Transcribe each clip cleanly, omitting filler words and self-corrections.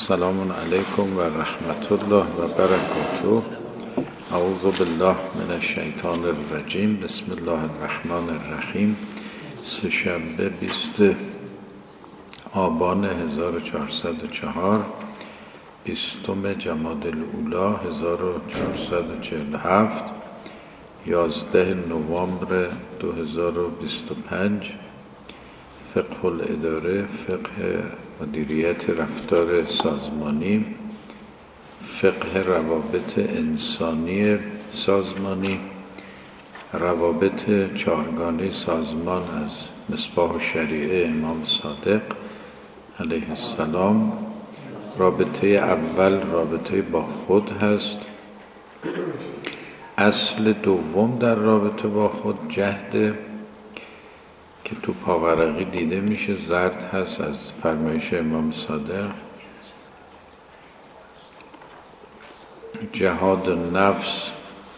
السلام علیکم و رحمت الله و برکاته. اعوذ بالله من الشیطان الرجیم. بسم الله الرحمن الرحیم. سه‌شنبه 20 آبان 1404، 20 جمادی الاولی 1447، 11 نوامبر 2025. فقه الاداره، فقه مدیریت رفتار سازمانی، فقه روابط انسانی سازمانی، روابط چهارگانه سازمان از مصباح الشریعه امام صادق علیه السلام. رابطه اول رابطه با خود هست. اصل دوم در رابطه با خود جهد که تو پاورقی دیده میشه، زرد هست از فرمایش امام صادق. جهاد نفس،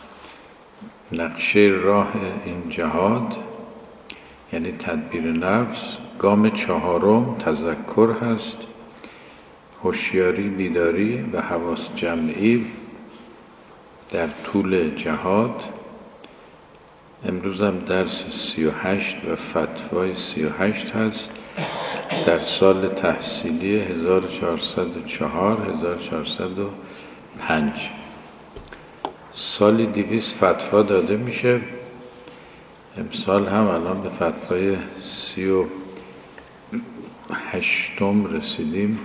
نقشه راه این جهاد یعنی تدبیر نفس. گام چهارم تذکر هست، هوشیاری، بیداری و حواس جمعی در طول جهاد. امروز هم درس 38 و فتوای 38 هست در سال تحصیلی 1404-1405. سالی 200 فتوا داده میشه. امسال هم الان به فتوای 38 رسیدیم.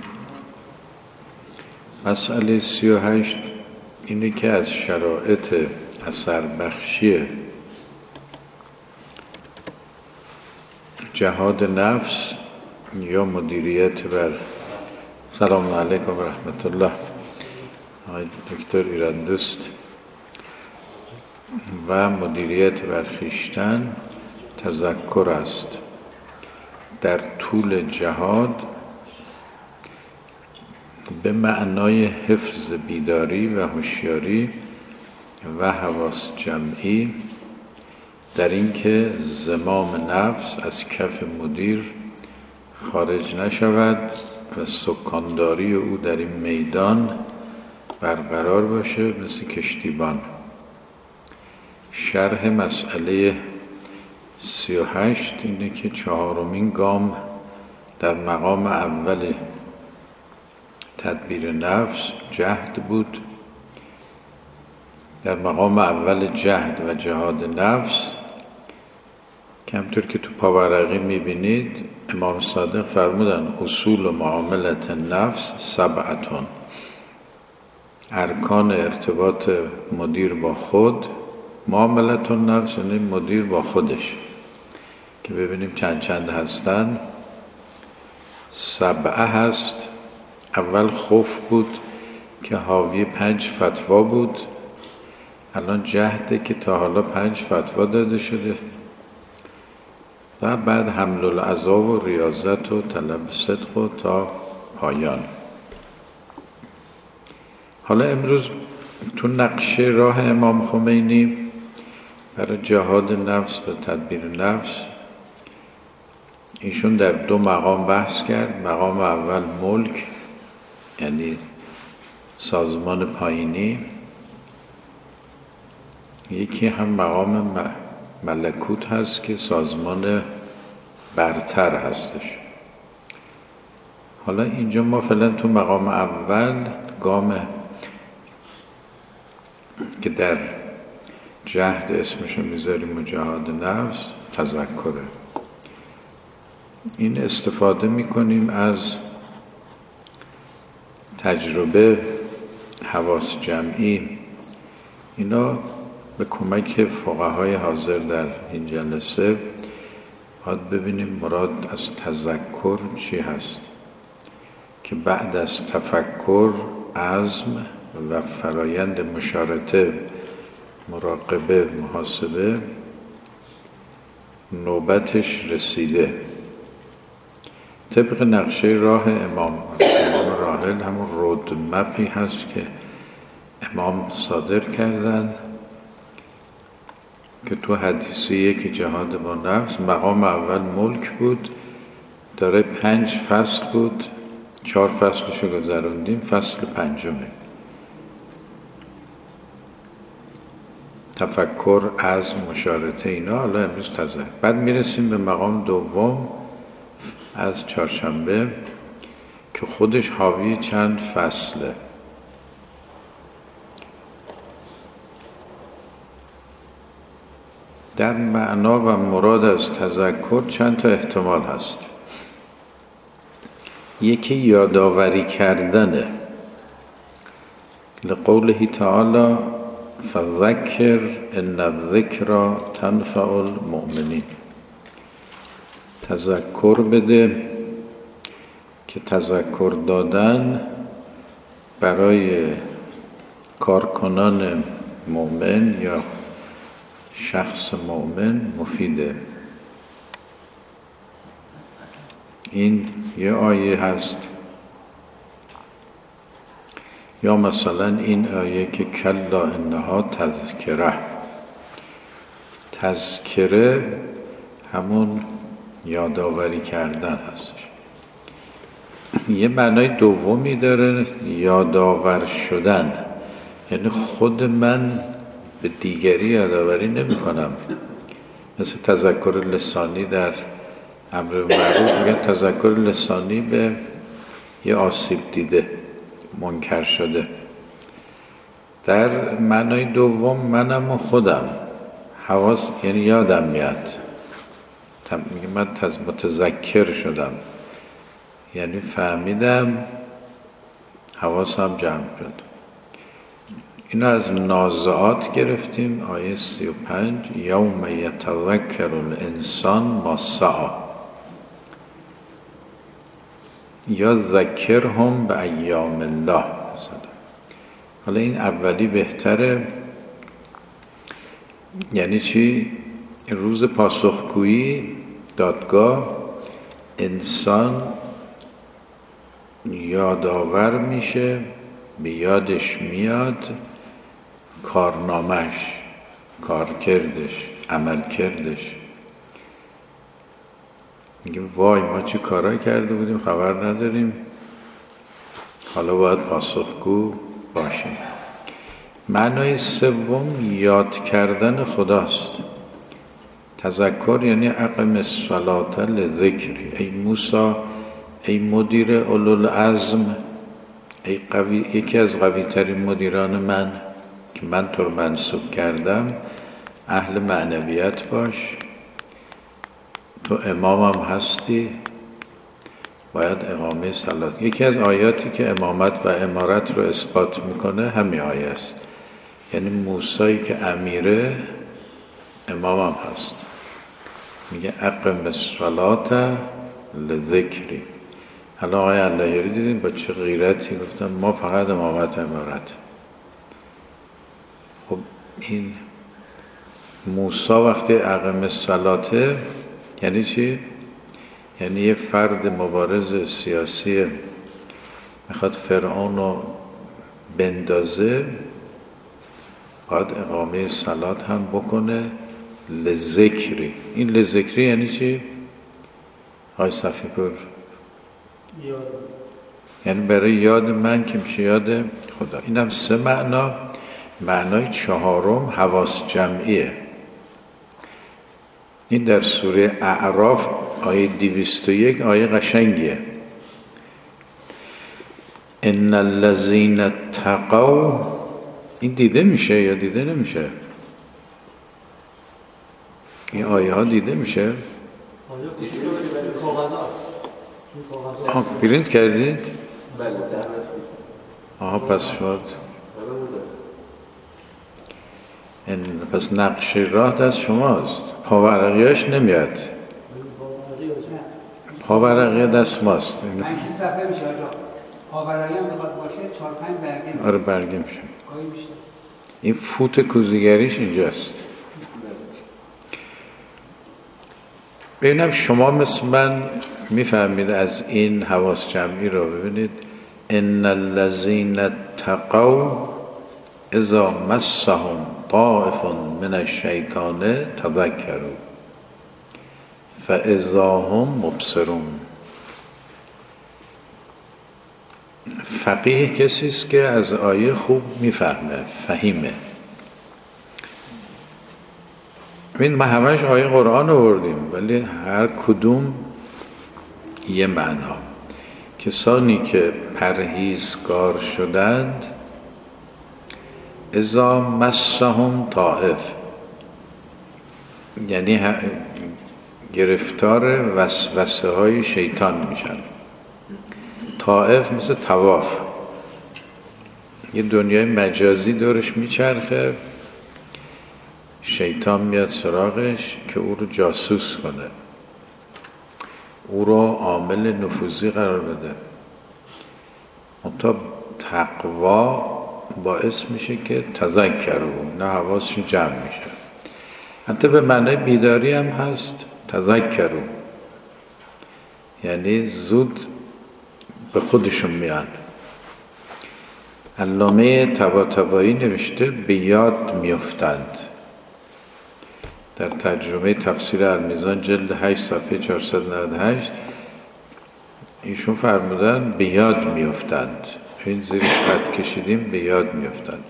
مسئله 38 اینه که از شرایط اثر بخشی جهاد نفس یا مدیریت بر سلام علیکم و رحمت الله آقای دکتر ایرندوست و مدیریت بر خویشتن تذکر است. در طول جهاد به معنای حفظ بیداری و هوشیاری و حواس جمعی، در اینکه زمام نفس از کف مدیر خارج نشود و سکانداری او در این میدان برقرار باشه مثل کشتیبان. شرح مسئله 38 اینه که چهارمین گام در مقام اول تدبیر نفس جهد بود. در مقام اول جهد و جهاد نفس که همطور که تو پاورقی میبینید امام صادق فرمودن اصول معاملت نفس 7. ارکان ارتباط مدیر با خود، معاملت نفس یعنی مدیر با خودش، که ببینیم چند هستن. 7 هست. اول خوف بود که حاوی 5 فتوا بود. الان جهده که تا حالا 5 فتوا داده شده و بعد حمل العزا و ریاضت و طلب صدق و تا پایان. حالا امروز تو نقشه راه امام خمینی برای جهاد نفس و تدبیر نفس ایشون در 2 مقام بحث کرد. مقام اول ملک یعنی سازمان پایینی، یکی هم مقام ملکوت هست که سازمان برتر هستش. حالا اینجا ما فعلا تو مقام اول گام که در جهد اسمشو میذاریم و جهاد نفس تذکره. این استفاده میکنیم از تجربه حواس جمعی. اینا به کمک فقهای حاضر در این جلسه باید ببینیم مراد از تذکر چی هست، که بعد از تفکر، عزم و فرایند مشارطه، مراقبه، محاسبه نوبتش رسیده. طبق نقشه راه امام راحل همون رودمپی هست که امام صادر کردن که تو حدیثیه که جهاد با نفس مقام اول ملک بود، داره 5 فصل بود 4 فصلشو گذروندیم، فصل 5. تفکر، عزم، مشارطه، اینا. حالا امروز تذکر. بعد میرسیم به مقام دوم از چهارشنبه که خودش حاوی چند فصله. در معنا و مراد از تذکر چند تا احتمال هست. یکی یادآوری کردنه، لقوله تعالی فذکر ان الذکر تنفع المؤمنین. تذکر بده، که تذکر دادن برای کارکنان مؤمن یا شخص مؤمن مفیده. این یه آیه هست. یا مثلا این آیه که کلا انها تذکره. تذکره همون یادآوری کردن هستش. یه معنای دومی داره، یادآور شدن، یعنی خود من به دیگری یادآوری نمی کنم. مثل تذکر لسانی در امر معروف میگن تذکر لسانی به یه آسیب دیده، منکر شده. در معنای دوم منم و خودم، حواس، یعنی یادم میاد، میگه من متذکر شدم، یعنی فهمیدم، حواسم جمع شد. اینو از نازعات گرفتیم، آیه 35 یوم یتذکر الانسان ما سعی یا ذکرهم به ایام الله. حالا این اولی بهتره. یعنی چی؟ روز پاسخگویی، دادگاه، انسان یادآور میشه، به یادش میاد کارنامش، کارکردش، عملکردش. میگه وای ما چه کارا کرده بودیم خبر نداریم، حالا باید پاسخگو باشیم. معنای سوم یاد کردن خداست. تذکر یعنی اقم الصلاة لذکری. ای موسی، ای مدیر اولوالعزم، ای قوی، یکی از قوی ترین مدیران من که من تو رو منصوب کردم، اهل معنویت باش، تو امامم هستی، باید اقامه صلات. یکی از آیاتی که امامت و امارت رو اثبات میکنه همین آیه است. یعنی موسی که امیره، امامم هست. میگه اقم الصلاة لذکری. حالا آقای اللهیاری دیدین با چه غیرتی گفتن ما فقط امامت امارت. خب این موسی وقتی اقم الصلاة یعنی چی؟ یعنی یه فرد مبارز سیاسی میخواد فرعون رو بندازه، باید اقامه صلات هم بکنه لذکری. این لذکری یعنی چی؟ آقای صفی پور یعنی برای یاد من که میشه یاد خدا. این هم 3 معنا. معنای 4 حواس جمعیه. این در سوره اعراف آیه 201 آیه قشنگیه. ان الذين اتقوا. این دیده میشه یا دیده نمیشه؟ این آیه ها دیده میشه؟ پرینت کردید؟ بله. آها پس شد. پس نقشه راه دست شماست، پاورقیاش نمیاد، پاورقی دست ماست. 5 صفحه میشه آجا. پاورقی هم بخواد باشه 4-5 برگه میشه. آره برگه میشه. این فوت کوزیگریش اینجاست. ببینم شما مثل من میفهمید از این حواس جمعی رو. ببینید ان الذين اتقوا اذا مسهم طائف من الشیطان تذکروا فاذا هم مبصرون. فقیه کسی است که از آیه خوب میفهمه، فهیمه. این ما همش آیه قرآن آوردیم ولی هر کدوم یه معنا. کسانی که پرهیزگار شدند اذا مسهم طائف، یعنی گرفتار وسوسه های شیطان میشن. طائف مثل طواف، یه دنیای مجازی دورش میچرخه، شیطان میاد سراغش که او رو جاسوس کنه، او رو عامل نفوذی قرار بده. منتها تقوا باعث میشه که تذکروا، نه حواسش جمع میشه. حتی به معنای بیداری هم هست تذکروا، یعنی زود به خودشون میان. علامه طباطبایی نوشته به یاد میافتند. در ترجمه تفسیر المیزان جلد 8 صفحه 498 ایشون فرمودن به یاد میافتند. این زیرش خط کشیدیم، به یاد میافتند.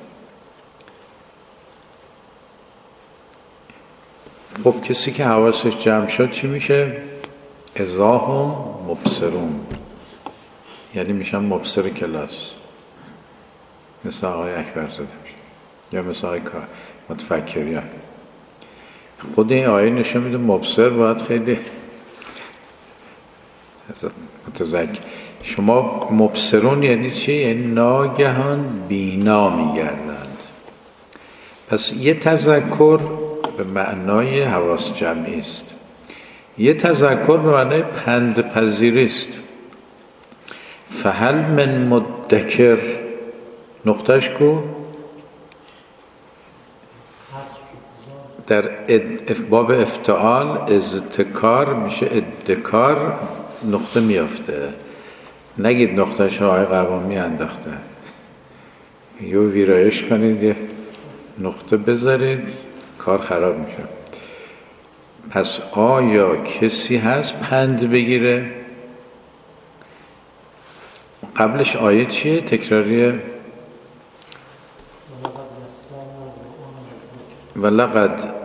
خب کسی که حواسش جمع شد چی میشه؟ اذا هم مبصرون، یعنی میشن مبصر کلاس، مثل آقای اکبر زاده میشه یا مثل آقای متفکریان. خود این آیه نشون میده مبصر باید خیلی متذکر. شما مبصرون یعنی چی؟ یعنی ناگهان بینا میگردند. پس یه تذکر به معنای حواس جمعی است، یه تذکر به معنای پندپذیری است. فهل من مدکر، نقطهش کو در باب افتعال اذتکار میشه ادکار، نقطه میافته. نگید نقطهش آقای قوامی انداخته، یه ویرایش کنید یه نقطه بذارید، کار خراب میشه. پس آیا کسی هست پند بگیره؟ قبلش آیه چیه؟ تکراریه. ولقد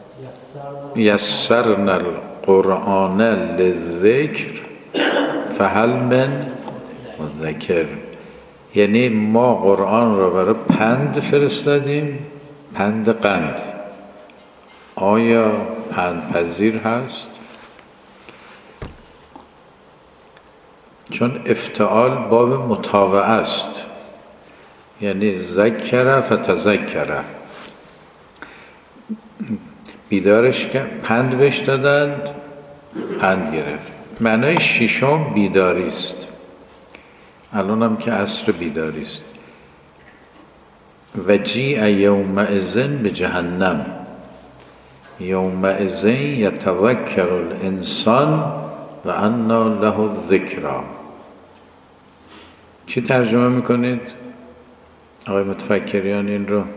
یسرنا القرآن للذکر فهل من مدکر، یعنی ما قرآن را برای پند فرستادیم، پند قند. آیا پند پذیر هست؟ چون افتعال باب متابعه است، یعنی ذکر فتذکر، بیدارش که پند بهش دادند، پند گرفت. معنای ششم بیداری است. الان هم که عصر بیداری است. و جیء یومئذ به جهنم یومئذ یتذکر الانسان و انا له الذکری. چی ترجمه میکنید آقای متفکریان این رو؟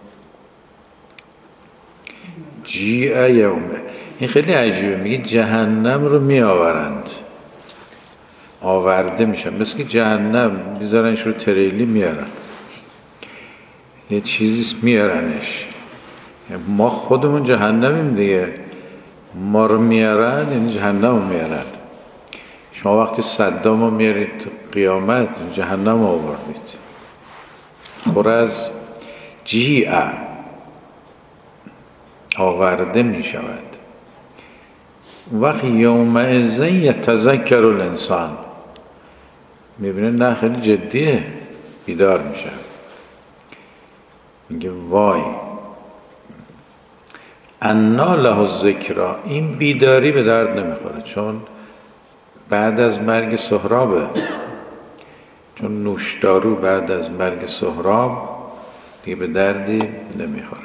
جیء یوم، این خیلی عجیبه، میگه جهنم رو میآورند، آورده میشن، مثل که جهنم بیزارنش رو تریلی میارن، یه چیزیست میارنش. ما خودمون جهنمیم دیگه، ما رو میارن یعنی جهنم رو میارن. شما وقتی صدام رو میارید تو قیامت، جهنم رو آوردید. پر از جیعه، آورده می شود. وقتی یومئذ یتذکر الانسان، میبینه نه خیلی جدیه، بیدار میشه، میگه وای انا له الذکری، این بیداری به درد نمیخوره، چون بعد از مرگ سهرابه، چون نوشدارو بعد از مرگ سهراب دیگه به دردی نمیخوره.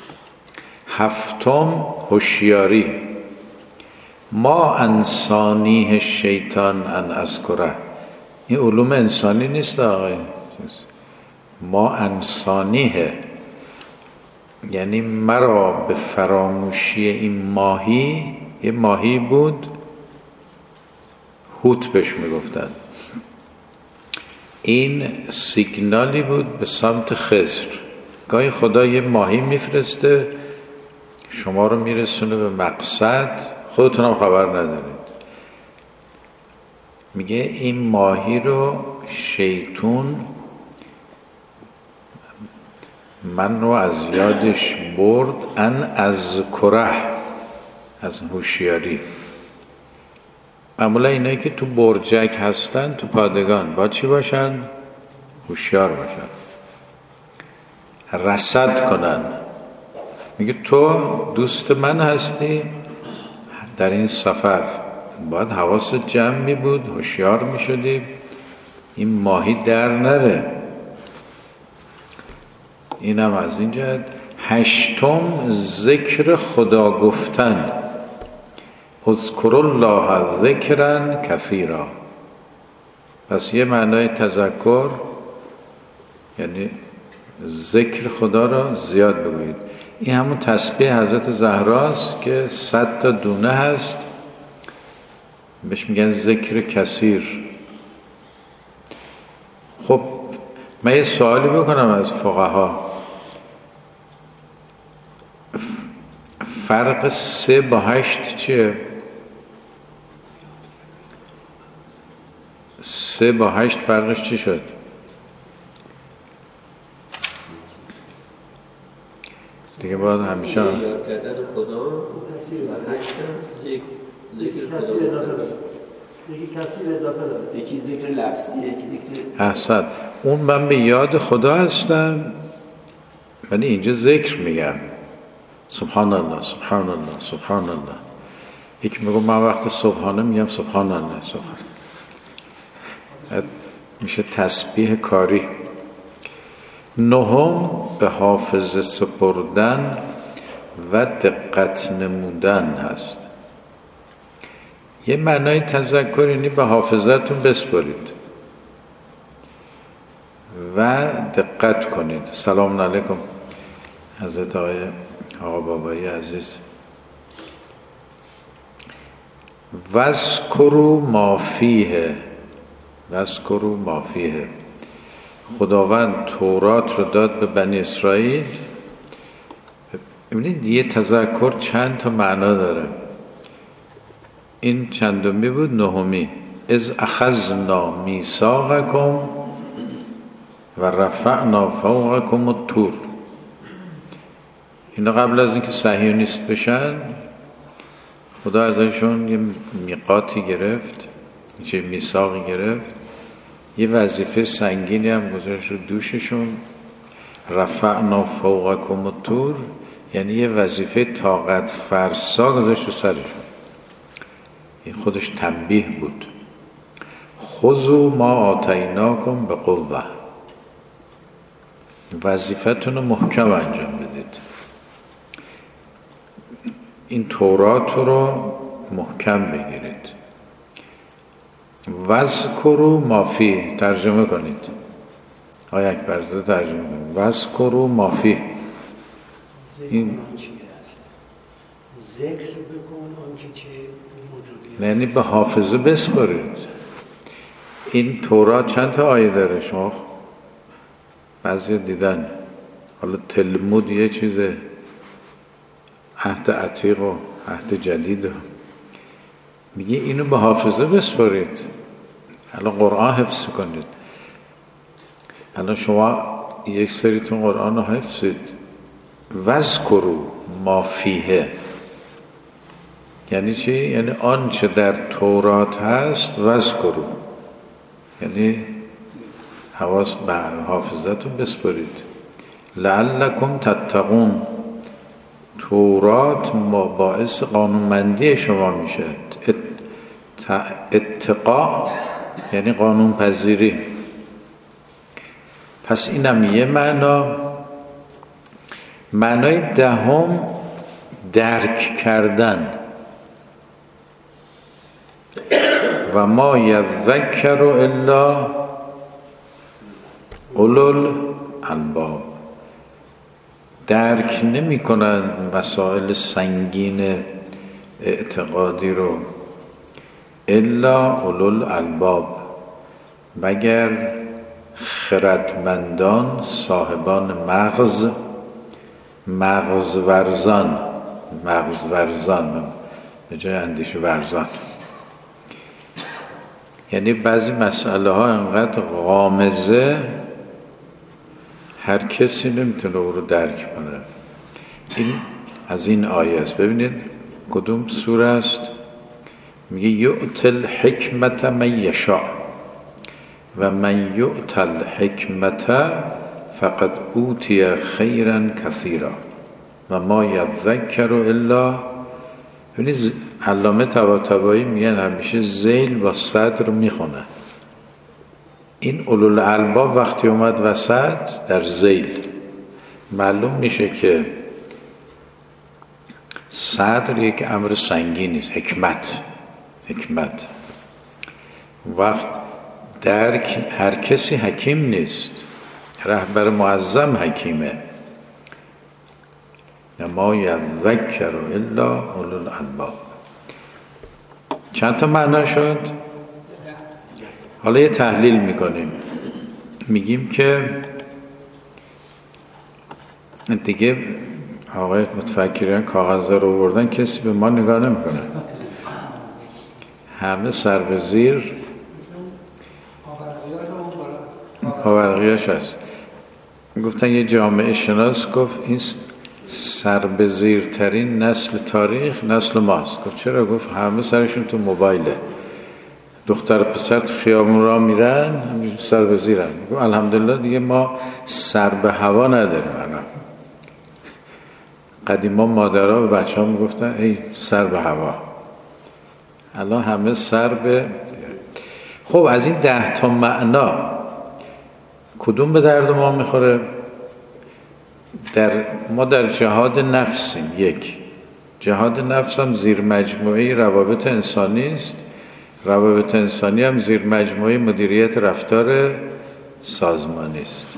هفتم هوشیاری، ما انسانیه شیطان ان اذکره، این علوم انسانی نیست آقای، ما انسانیه یعنی مرا به فراموشی این ماهی، یه ماهی بود هوت بهش میگفتن، این سیگنالی بود به سمت خضر. گاهی خدا یه ماهی میفرسته شما رو میرسونه به مقصد، خودتون هم خبر ندارید. میگه این ماهی رو شیطون من رو از یادش برد، ان از کره، از هوشیاری. معمولا اینایی که تو برجک هستن تو پادگان با چی باشن؟ هوشیار باشن، رصد کنن. میگه تو دوست من هستی، در این سفر باید حواست جمع می بود، هوشیار می شدی این ماهی در نره. اینم از این جهت. هشتم ذکر خدا گفتن، اذکر الله ذکرا کثیرا. پس یه معنای تذکر یعنی ذکر خدا را زیاد بگویید. این همون تسبیح حضرت زهراست که 100 تا دونه هست، بهش میگن ذکر کثیر. خب من یه سوالی بکنم از فقها، فرق 3 با 8 چیه؟ 3 با 8 فرقش چی شد؟ دیگه باید همیشه یاد کردن خدا و 8 ذکر خدا، یکی کثیر اضافه داره، یکی ذکر لفظی، یکی ذکر. احسن. اون من به یاد خدا هستم، ولی اینجا ذکر میگم سبحان الله سبحان الله سبحان الله. یکی میگم من وقت صبحانه میگم سبحان الله سبحان. میشه تسبیح کاری. 9 به حافظه سپردن و دقت نمودن هست. یه معنای تذکر یعنی به حافظتون بسپرید و دقت کنید. سلام علیکم حضرت آقا بابایی عزیز. وذکروا ما فیه، وذکروا ما فیه. خداوند تورات رو داد به بنی اسرائیل. ببینید یه تذکر چند تا معنا داره. این چندمی بود؟ 9. اذ اخذنا میثاقکم و رفعنا فوقکم الطور. اینا قبل از اینکه صهیونیست بشن خدا ازشون یه میقاتی گرفت، یه میثاقی گرفت، یه وظیفه سنگینی هم گذاشت رو دوششون. رفعنا فوقکم الطور یعنی یه وظیفه طاقت فرسا گذاشت رو سرشون. این خودش تنبیه بود. خذوا ما آتیناکم به قوه، وظیفتون رو محکم انجام بدید. این تورات رو محکم بگیرید. وذکروا ما فیه، ترجمه کنید. آیه اکبرزاده ترجمه کنید. وذکروا ما فیه. این ذکر بکن آنکه چه موجودی، یعنی به حافظه بسپارید. این تورات چند تا آیه داره؟ شما بعضی دیدن، حالا تلمود یه چیزه، عهد عتیق و عهد جدید، میگه اینو به حافظه بسپارید. الان قرآن حفظ کنید. الان شما یک سریتون قرآن رو حفظید. وذکروا ما فیه یعنی چی؟ یعنی آنچه در تورات هست وذکروا، یعنی حواس به حافظتون بسپارید. لعلکم تتقون. تورات باعث قانونمندی شما میشه. اتقا یعنی قانون پذیری. پس اینم یه معنا. معنای 10 درک کردن. و ما یذکر الا اولو الالباب. درک نمی کنند مسائل سنگین اعتقادی رو الا اولو الالباب، مگر خردمندان صاحبان مغز ورزان به جای اندیشه ورزان. یعنی بعضی مسئله ها انقدر غامضه هر کسی نمیتونه او رو درک کنه. این از این آیه است. ببینید کدوم سوره است؟ میگه یؤتی الحکمت من یشاء و من یؤت الحکمت فقد اوتی خیرا کثیرا و ما یذکر الا. ببینید علامه طباطبایی میگن همیشه ذیل با صدر میخونه. این اولوالالباب وقتی اومد وسط در ذیل معلوم میشه که صدر یک امر سنگینی است. حکمت وقت درک هر کسی حکیم نیست. رهبر معظم حکیمه. ما یذکر الا اولوالالباب. چند تا معنا شد؟ حالا یه تحلیل میکنیم. میگیم که دیگه آقای متفکرین کاغذ رو آوردن کسی به ما نگاه نمیکنه. همه سر به زیر پاورقیاش هست. گفتن یه جامعه شناس گفت این سر به زیرترین نسل تاریخ نسل ماست. گفت چرا؟ گفت همه سرشون تو موبایله. دختر پسر خیابون را میرن سر به زیرن. گفت الحمدلله دیگه ما سر به هوا نداریم. قدیما مادرها به بچه ها میگفتن ای سر به هوا. الان همه سر به. خب از این 10 تا معنا کدوم به درد ما میخوره؟ ما در جهاد نفسیم. یک جهاد نفس هم زیر مجموعه روابط انسانی است. روابط انسانی هم زیر مجموعه مدیریت رفتار سازمانی است.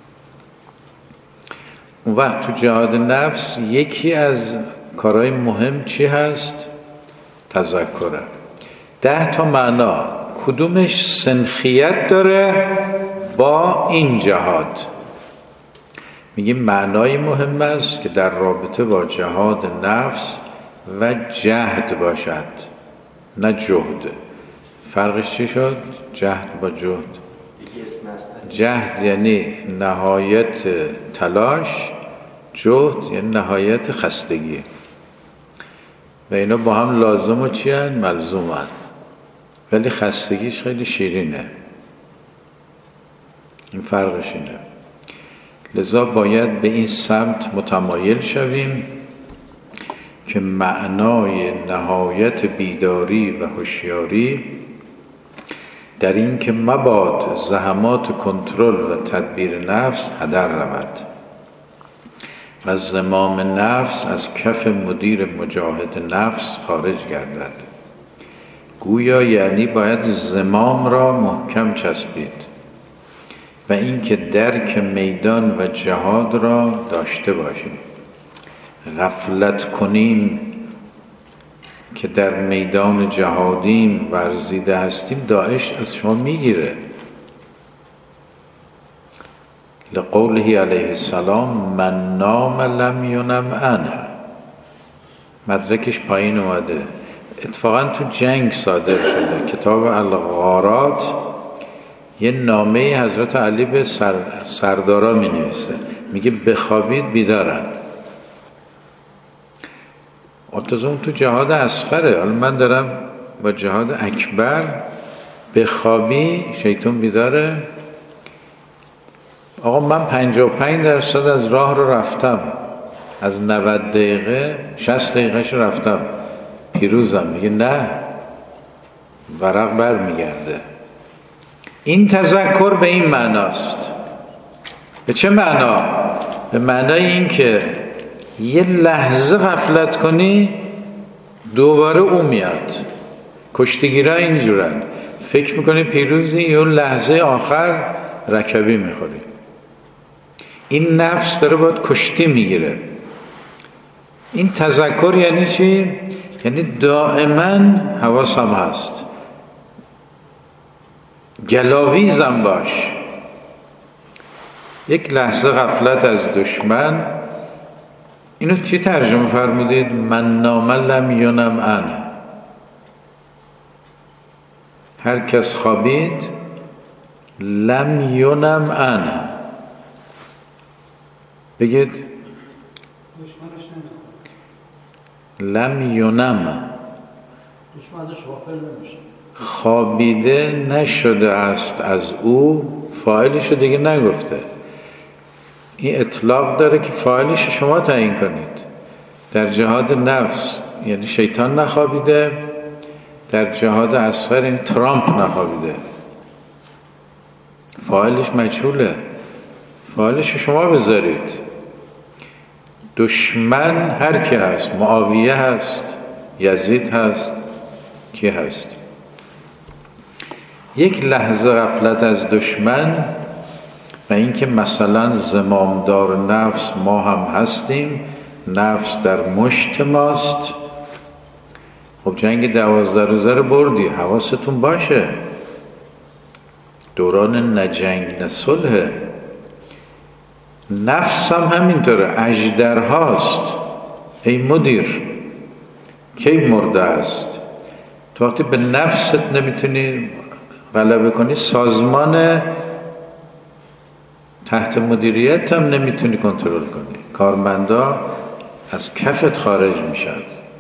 اون وقت تو جهاد نفس یکی از کارهای مهم چی هست؟ تذکره. 10 تا معنا کدومش سنخیت داره با این جهاد؟ میگیم معنای مهم است که در رابطه با جهاد نفس و جهد باشد، نه جهد. فرقش چی شد؟ جهد با جهد. جهد یعنی نهایت تلاش، جهد یعنی نهایت خستگی. و اینا با هم لازم و چی هن؟ ملزوم هن. ولی خستگیش خیلی شیرینه. این فرقش اینه. لذا باید به این سمت متمایل شویم که معنای نهایت بیداری و هوشیاری در این که مباد زحمات کنترل و تدبیر نفس هدر رود و زمام نفس از کف مدیر مجاهد نفس خارج گردد. گویا یعنی باید زمام را محکم چسبید و این که درک میدان و جهاد را داشته باشیم. غفلت کنیم که در میدان جهادیم ورزیده هستیم داعش از شما میگیره. لقوله علیه السلام من نام لم ینم عنه. مدرکش پایین اومده. اتفاقا تو جنگ صادر شده. کتاب الغارات یه نامه حضرت علی به سردارا می نویسه. میگه بخوابید بیدارن. اتفاقا تو جهاد اصغره. حالا من دارم با جهاد اکبر. بخوابی شیطان بیداره. آقا من 55% از راه رو رفتم، از 90 دقیقه 60 دقیقهش رفتم، پیروزم. میگه نه، ورق بر میگرده. این تذکر به این معناست. به چه معنا؟ به معنای این که یه لحظه غفلت کنی دوباره او میاد. کشتیگیرها اینجورن، فکر میکنی پیروزی، یه لحظه آخر رکبی میخوری. این نفس داره باید کشتی میگیره. این تذکر یعنی چی؟ یعنی دائما حواسم هست، گلاویزم باش. یک لحظه غفلت از دشمن. اینو چی ترجمه فرمودید؟ من نام لم ینم عنه. هر کس خوابید لم ینم عنه. بگید لم ینم، خوابیده نشده است از او، فاعلشو دیگه نگفته. این اطلاق داره که فاعلش شما تعیین کنید. در جهاد نفس یعنی شیطان نخوابیده، در جهاد اصغر این ترامپ نخوابیده، فاعلش مجهوله، فاعلش شما بذارید. دشمن هر کی هست، معاویه هست، یزید هست، کی هست؟ یک لحظه غفلت از دشمن و اینکه مثلا زمامدار نفس ما هم هستیم، نفس در مشت ماست. خب جنگ 12 روزه رو بردی، حواستون باشه دوران نجنگ نه صلح. نفس هم همینطوره، اژدرهاست. ای مدیر کی مرده است؟ تو وقتی به نفست نمیتونی غلبه کنی، سازمان تحت مدیریت هم نمیتونی کنترل کنی. کارمندا از کفت خارج میشن،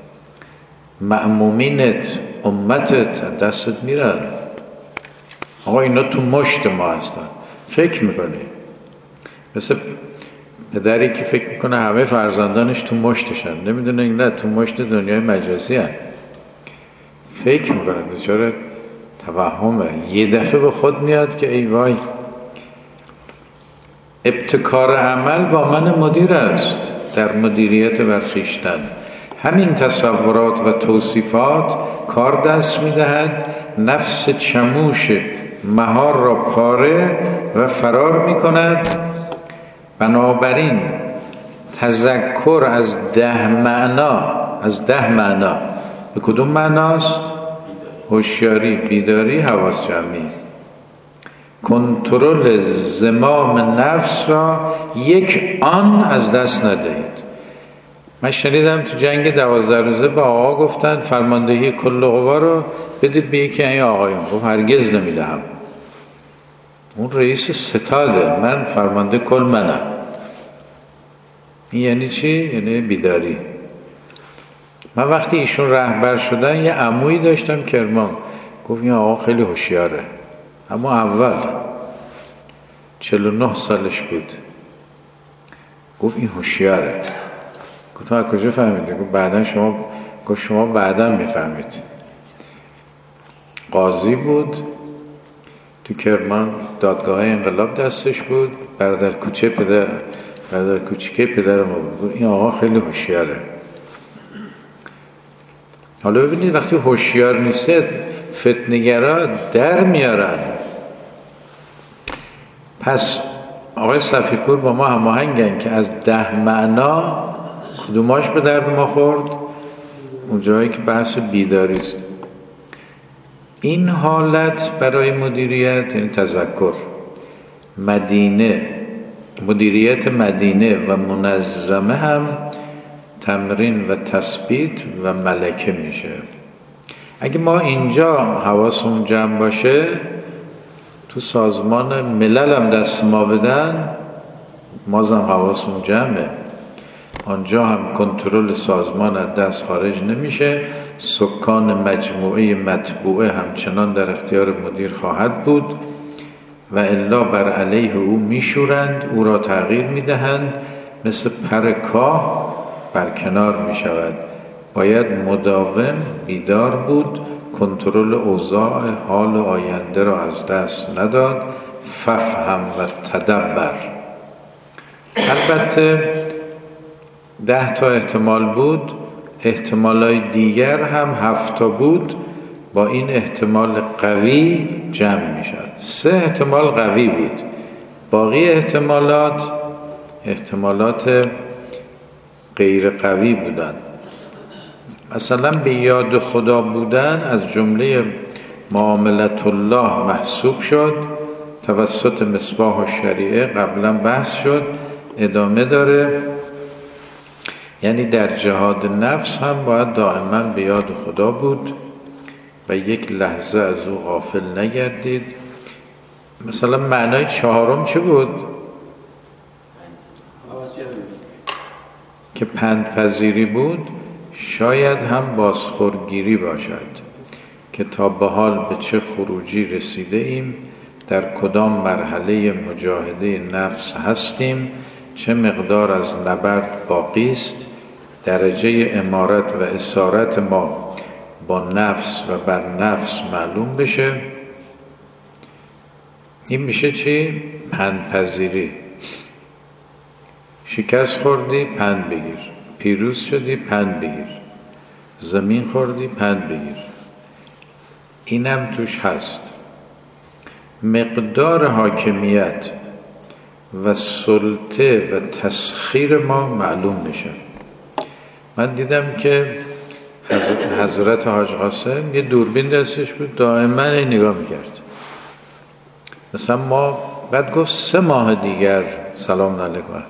مأمومینت، امتت دستت میرن. آقا اینا تو مشت ما هستن. فکر میکنی مثل پدری که فکر میکنه همه فرزندانش تو مشتشن، نمیدونه این نه، تو مشت دنیای مجازی هن. فکر میکنه بیچاره، توهمه. یه دفعه به خود میاد که ای وای، ابتکار عمل با من مدیر است در مدیریت برخیشتن. همین تصورات و توصیفات کار دست میدهد نفس چموش مهار را پاره و فرار میکند. بنابراین تذکر از 10 معنا، از 10 معنا به کدوم معناست؟ هوشیاری، بیداری، حواس جمعی. کنترل زمام نفس را یک آن از دست ندهید. من شنیدم تو جنگ 12 روزه به آقا گفتن فرماندهی کل قوا رو بدید به یکی این آقایون. خب هرگز نمیدهم. اون رئیس ستاده، من فرمانده کل منم. این یعنی چی؟ یعنی بیداری. من وقتی ایشون رهبر شدن یه عمویی داشتم کرمان، گفت این آقا خیلی هوشیاره. اما اول 49 سالش بود، گفت این هوشیاره. گفتم از کجا فهمیدی؟ گفت بعدن شما، گفت شما بعدن میفهمید. قاضی بود تو کرمان، دادگاه انقلاب دستش بود، برادر کوچیکه پدر ما بود. این آقا خیلی هوشیاره. حالا ببینید وقتی هوشیار نیست فتنه‌گرا در میارن. پس آقای صفیپور با ما هماهنگن که از 10 معنا کدوماش به درد ما خورد؟ اون جایی که بحث بیداری است. این حالت برای مدیریت، یعنی تذکر، مدینه، مدیریت مدینه و منظمه هم تمرین و تثبیت و ملکه میشه. اگه ما اینجا حواسمون جمع باشه، تو سازمان ملل هم دست ما بدن، مازم حواسمون جمعه، آنجا هم کنترل سازمان از دست خارج نمیشه. سکان مجموعه مطبوعه همچنان در اختیار مدیر خواهد بود و الا بر علیه او میشورند، او را تغییر میدهند، مثل پر کاه برکنار میشود. باید مداوم بیدار بود، کنترل اوضاع حال آینده را از دست نداد. ففهم و تدبر. البته 10 تا احتمال بود، احتمالای دیگر هم 7 تا بود، با این احتمال قوی جمع می شد. 3 احتمال قوی بود، باقی احتمالات غیر قوی بودن. مثلا به یاد خدا بودن از جمله معاملت الله محسوب شد توسط مصباح الشریعه قبلا بحث شد، ادامه داره. یعنی در جهاد نفس هم باید دائما به یاد خدا بود و یک لحظه از او غافل نگردید. مثلا معنای چهارم چه بود؟ که پندپذیری بود. شاید هم بازخورگیری باشد که تا به حال به چه خروجی رسیده ایم، در کدام مرحله مجاهده نفس هستیم، چه مقدار از نبرد باقی است، درجه امارت و اسارت ما با نفس و بر نفس معلوم بشه. این میشه چی؟ پندپذیری. شکست خوردی پند بگیر، پیروز شدی پند بگیر، زمین خوردی پند بگیر. اینم توش هست. مقدار حاکمیت و سلطه و تسخیر ما معلوم میشه. من دیدم که حضرت حاج قاسم یه دوربین دستش بود، دائما نگاه میکرد. مثلا ما بعد گفت 3 ماه دیگر، سلام علیکم،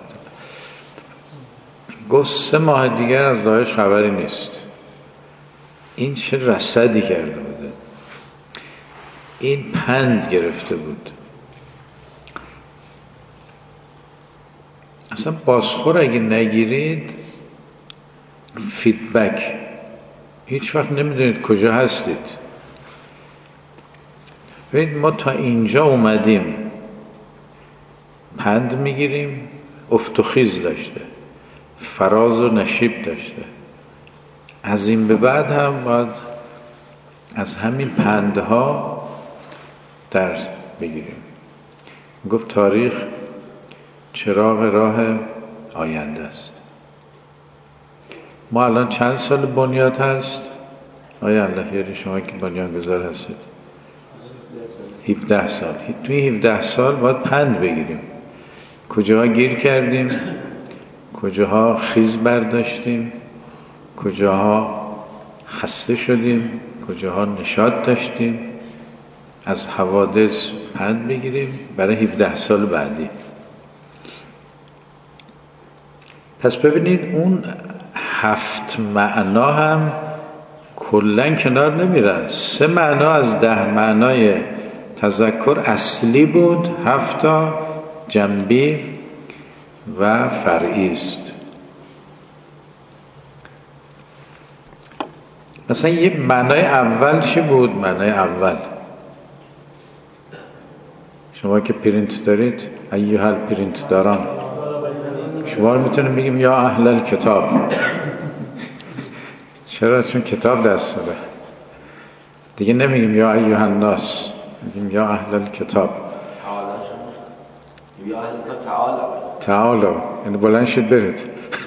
گفت 3 ماه دیگر از داعش خبری نیست. این چه رصدی کرده بوده؟ این پند گرفته بود. اصلا بازخور اگه نگیرید، فیدبک، هیچ وقت نمیدونید کجا هستید. ببینید ما تا اینجا اومدیم، پند میگیریم، افت و خیز داشته، فراز و نشیب داشته. از این به بعد هم باید از همین پندها درس بگیریم. گفت تاریخ چراغ راه آینده است. ما الان چند سال بنیاد هست؟ آیا الله یاری شما که بنیانگذار هستید؟ 17 سال. توی 17 سال باید پند بگیریم. کجاها گیر کردیم، کجاها خیز برداشتیم، کجاها خسته شدیم، کجاها نشاط داشتیم. از حوادث پند بگیریم برای 17 سال بعدی. پس ببینید اون 7 معنا هم کلن کنار نمیرن. 3 معنا از 10 معنای تذکر اصلی بود، 7 جنبی و فرعی است. مثلا یه معنای اول چی بود؟ معنای اول شما که پرینت دارید، ایها پرینت داران، شما رو میتونیم بگیم یا اهل الکتاب. چرا؟ چون کتاب دست داره دیگه. نمیگیم یا ایها الناس، میگیم یا اهل الکتاب. تعالوا، یعنی بلند شد برید.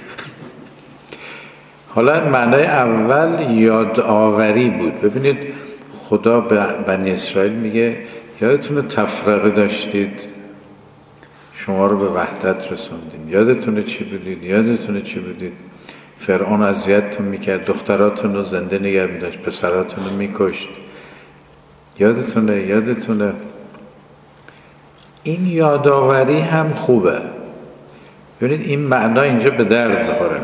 حالا معنای اول یادآوری بود. ببینید خدا به بنی اسرائیل میگه یادتونه تفرقه داشتید، شما رو به وحدت رسوندیم، یادتونه چی بودید، یادتونه چی بودید، فرعون اذیتتون میکرد، دختراتون رو زنده نگه می‌داشت، پسراتون رو میکشت، یادتونه. این یادآوری هم خوبه. ببینید این معنا اینجا به درد میخوره.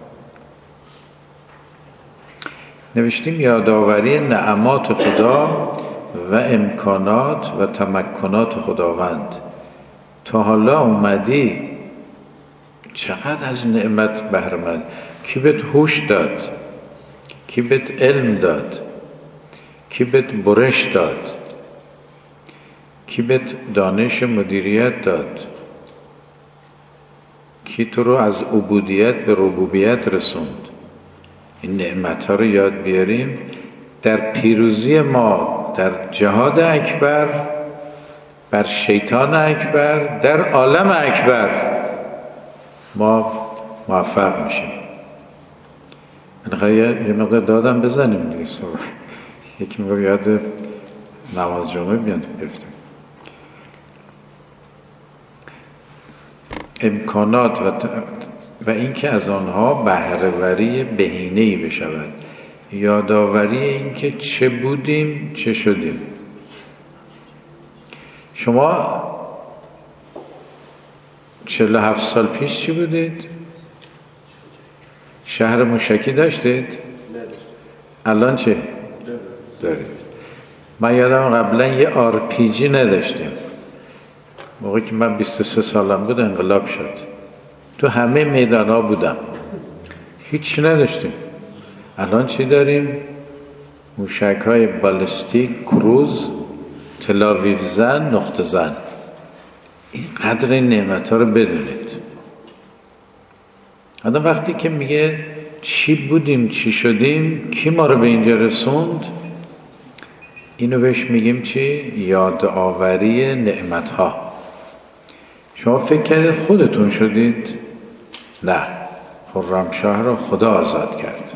نوشتیم یادآوری نعمات خدا و امکانات و تمکنات خداوند. تا حالا اومدی چقدر از نعمت بهره مند؟ کی بهت هوش داد، کی بهت علم داد، کی بهت برش داد، کی بهت دانش مدیریت داد، کی تو رو از عبودیت به ربوبیت رسوند. این نعمت ها رو یاد بیاریم. در پیروزی ما در جهاد اکبر بر شیطان اکبر، در عالم اکبر ما موفق میشیم. یه مقدار دادم بزنیم دیگه. یکی میگه یاد نماز جمعه بیان بیفتیم. امکانات و اینکه از آنها بهره‌وری بهینه‌ای بشود، یادآوری اینکه چه بودیم چه شدیم. شما 47 سال پیش چی بودید؟ شهر موشکی داشتید؟ الان چه؟ دارید. من یادم قبلا یه RPG نداشتیم. موقعی که من 23 سالم بود انقلاب شد. تو همه میدان ها بودم. هیچ نداشتیم. الان چی داریم؟ موشک های بالستیک، کروز، تل‌آویو زن، نقطه زن. این قدر این نعمت ها رو بدونید. آدم وقتی که میگه چی بودیم چی شدیم، کی ما رو به اینجا رسوند، اینو بهش میگیم چی؟ یادآوری نعمت ها. شما فکر کردید خودتون شدید؟ نه. خرمشاه را خدا آزاد کرد،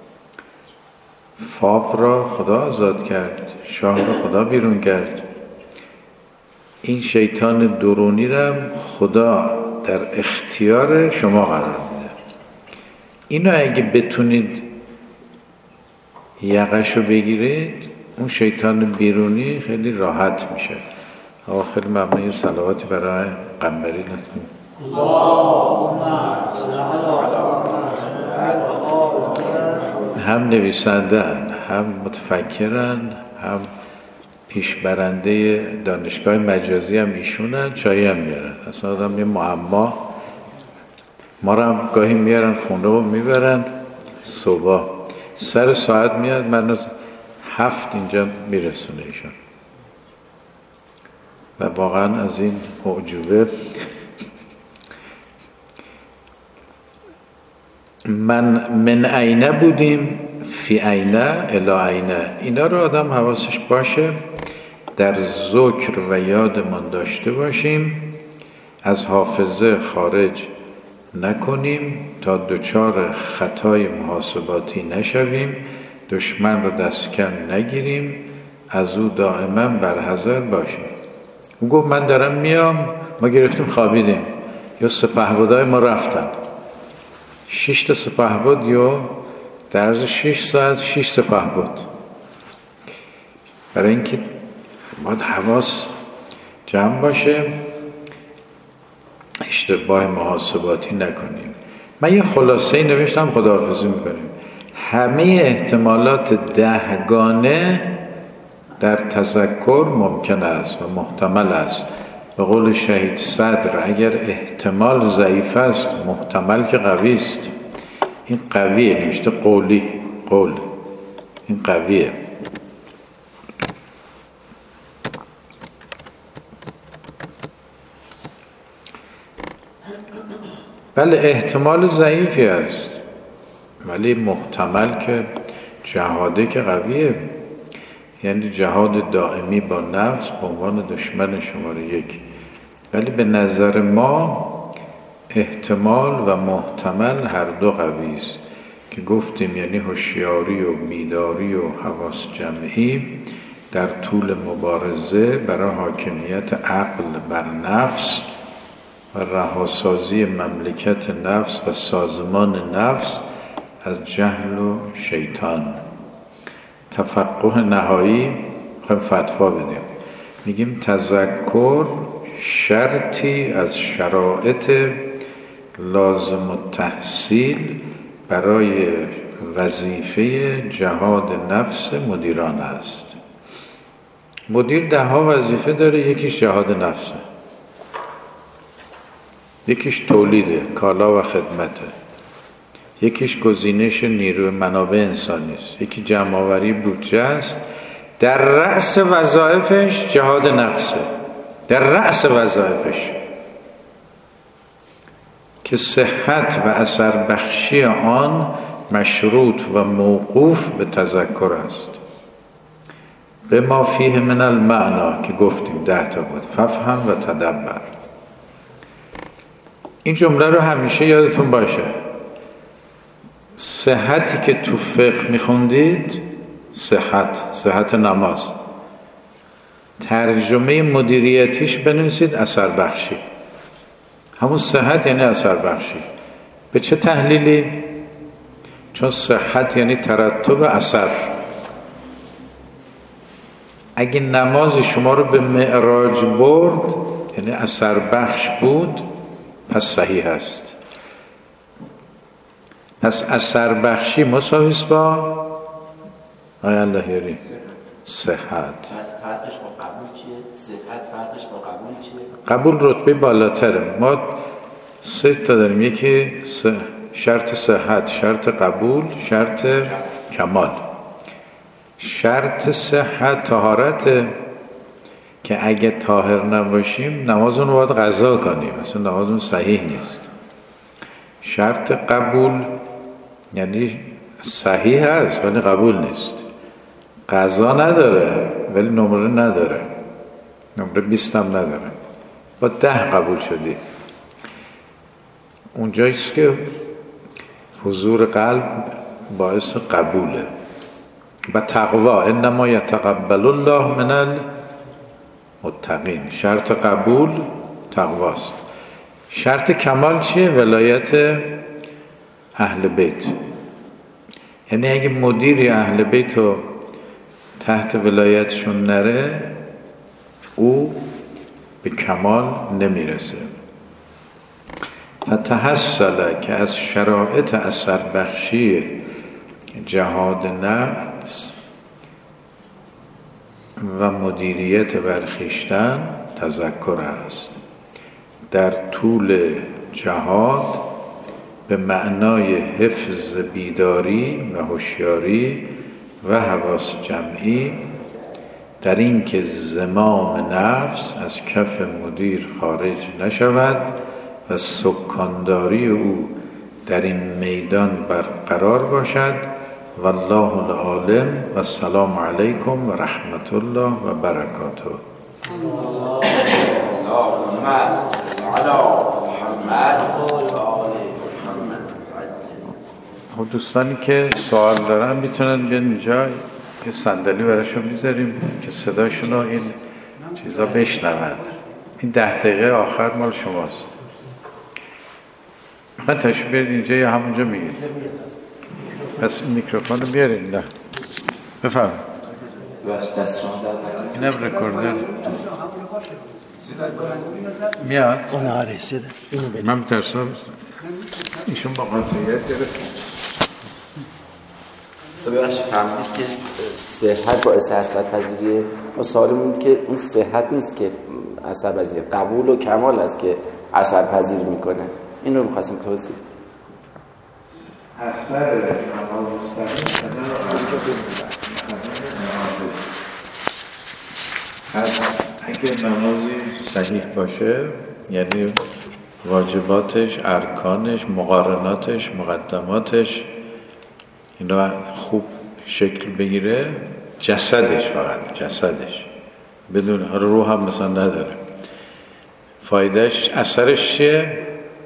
فاپ را خدا آزاد کرد، شاه را خدا بیرون کرد. این شیطان درونی را خدا در اختیار شما قرار میده. اینو اگه بتونید یقشو بگیرید، اون شیطان بیرونی خیلی راحت میشه. خیلی ممنون. یه صلواتی برای قنبری لطفاً. هم نویسندن، هم متفکرن، هم پیشبرنده دانشگاه مجازی هم ایشونن، چایی هم میارن. اصلا آدم یه معما. ما رو هم گاهی میارن خونه و میبرن صبح سر ساعت میاد، من 7 اینجا میرسونه ایشون. و واقعا از این اعجوبه من عینه بودیم فی عینه الی عینه. اینا رو آدم حواسش باشه، در ذکر و یادمان داشته باشیم، از حافظه خارج نکنیم تا دچار خطای محاسباتی نشویم، دشمن رو دستکم نگیریم، از او دائما برحذر باشیم. او گفت من دارم میام، ما گرفتیم خوابیدیم، یا سپهبدای ما رفتن. 6 تا سپهبد، یا در عرض 6 ساعت 6 سپهبد. برای اینکه باید حواس جمع باشه، اشتباه محاسباتی نکنیم. من یه خلاصه نوشتم، خداحافظی میکنیم. همه احتمالات 10 گانه در تذکر ممکن است و محتمل است. به قول شهید صدر، اگر احتمال ضعیف است محتمل که قوی است. این قویه، نوشته قولی، قول، این قویه. بله احتمال ضعیفی است، ولی محتمل که جهاده که قویه. یعنی جهاد دائمی با نفس به عنوان دشمن شماره 1. ولی به نظر ما احتمال و محتمل هر دو قوی است که گفتیم، یعنی هوشیاری و بیداری و حواس جمعی در طول مبارزه برای حاکمیت عقل بر نفس و رهاسازی مملکت نفس و سازمان نفس از جهل و شیطان. تفقه نهایی خواهیم فتوا بدیم، میگیم تذکر شرطی از شرایط لازم التحصیل برای وظیفه جهاد نفس مدیران است. مدیر 10 وظیفه داره، یکیش جهاد نفسه، یکیش تولیده، کالا و خدمته، یکیش گزینش نیروی منابع انسانی است، یکی جمع‌آوری بودجه است. در رأس وظایفش جهاد نفسه، در رأس وظایفش، که صحت و اثر بخشی آن مشروط و موقوف به تذکر است. به ما فیه من المعنا که گفتیم 10 تا بود، ففهم و تدبر. این جمله رو همیشه یادتون باشه. صحتی که تو فقه میخوندید، صحت نماز، ترجمه مدیریتیش بنویسید اثر بخشی. همون صحت یعنی اثر بخشی. به چه تحلیلی؟ چون صحت یعنی ترتب اثر. اگه نماز شما رو به معراج برد، یعنی اثر بخش بود، پس صحیح است. پس اثر بخشی مساویس با آیا الله یاری صحت. پس فرقش با قبول چیه؟ صحت فرقش با قبول چیه؟ قبول رتبه بالاتره. ما 3 تا داریم، یکی شرط صحت، شرط قبول، شرط کمال. شرط صحت طهارته که اگه طاهر نباشیم نمازون رو باید قضا کنیم، مثلا نمازون صحیح نیست. شرط قبول یعنی صحیح هست ولی قبول نیست، قضا نداره ولی نمره نداره، نمره 20 هم نداره، با 10 قبول شدی. اونجاییست که حضور قلب باعث قبوله. و تقوا انما یتقبل الله من المتقین. شرط قبول تقواست. شرط کمال چیه؟ ولایت اهل بیت. یعنی اگه مدیری اهل بیت رو تحت ولایتشون نره، او به کمال نمیرسه. فتحصل که از شرایط اثر بخشی جهاد نفس و مدیریت برخیشتن تذکر است. در طول جهاد به معنای حفظ بیداری و هوشیاری و حواس جمعی، در این که زمام نفس از کف مدیر خارج نشود و سکانداری او در این میدان برقرار باشد. والله العالم و السلام علیکم و رحمت الله و برکاته. خب دوستانی که سوال دارن میتونن بیان اینجا، یه صندلی براشون میذاریم که صداشون رو این چیزا بشنون. این 10 دقیقه آخر مال شماست. میخواد تشریف بیارید اینجا یا همونجا میگید؟ پس این میکروفون رو بیارید. نه بفرمایید. اینم رکوردر میاد. آره صدا اینو بده. من ترسم ایشون با قاطعیت گرفت. ببخشید فهمیدید که صحت باعث حسرت پذیریه. ما سوالمون که اون صحت نیست که اثر پذیر، قبول و کمال است که اثر پذیر میکنه. این رو می‌خواستیم توضیح. اثر کمال مستقیم اگه نمازی صحیح باشه، یعنی واجباتش، ارکانش، مقارناتش، مقدماتش اینا خوب شکل بگیره، جسدش فقط جسدش بدون روح هم مثلا نداره، فایدهش اثرش چیه؟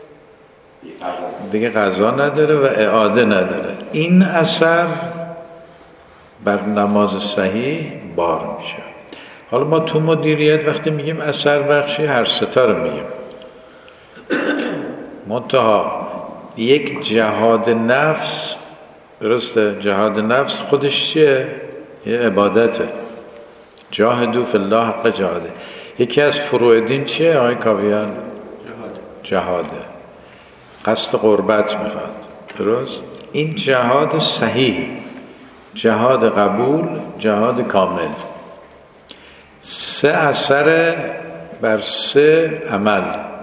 دیگه قضا نداره و اعاده نداره. این اثر بر نماز صحیح بار میشه. حالا ما تو مدیریت وقتی میگیم اثر بخشی، هر 3 تا رو میگیم. منتها یک جهاد نفس، درسته؟ جهاد نفس خودش چیه؟ یه عبادته. جاهدوا فی الله حق جهاده. یکی از فروع دین چیه آقای کاویان؟ جهاده. قصد قربت میخواد، درست؟ این جهاد صحیح، جهاد قبول، جهاد کامل. 3 اثر بر 3 عمل.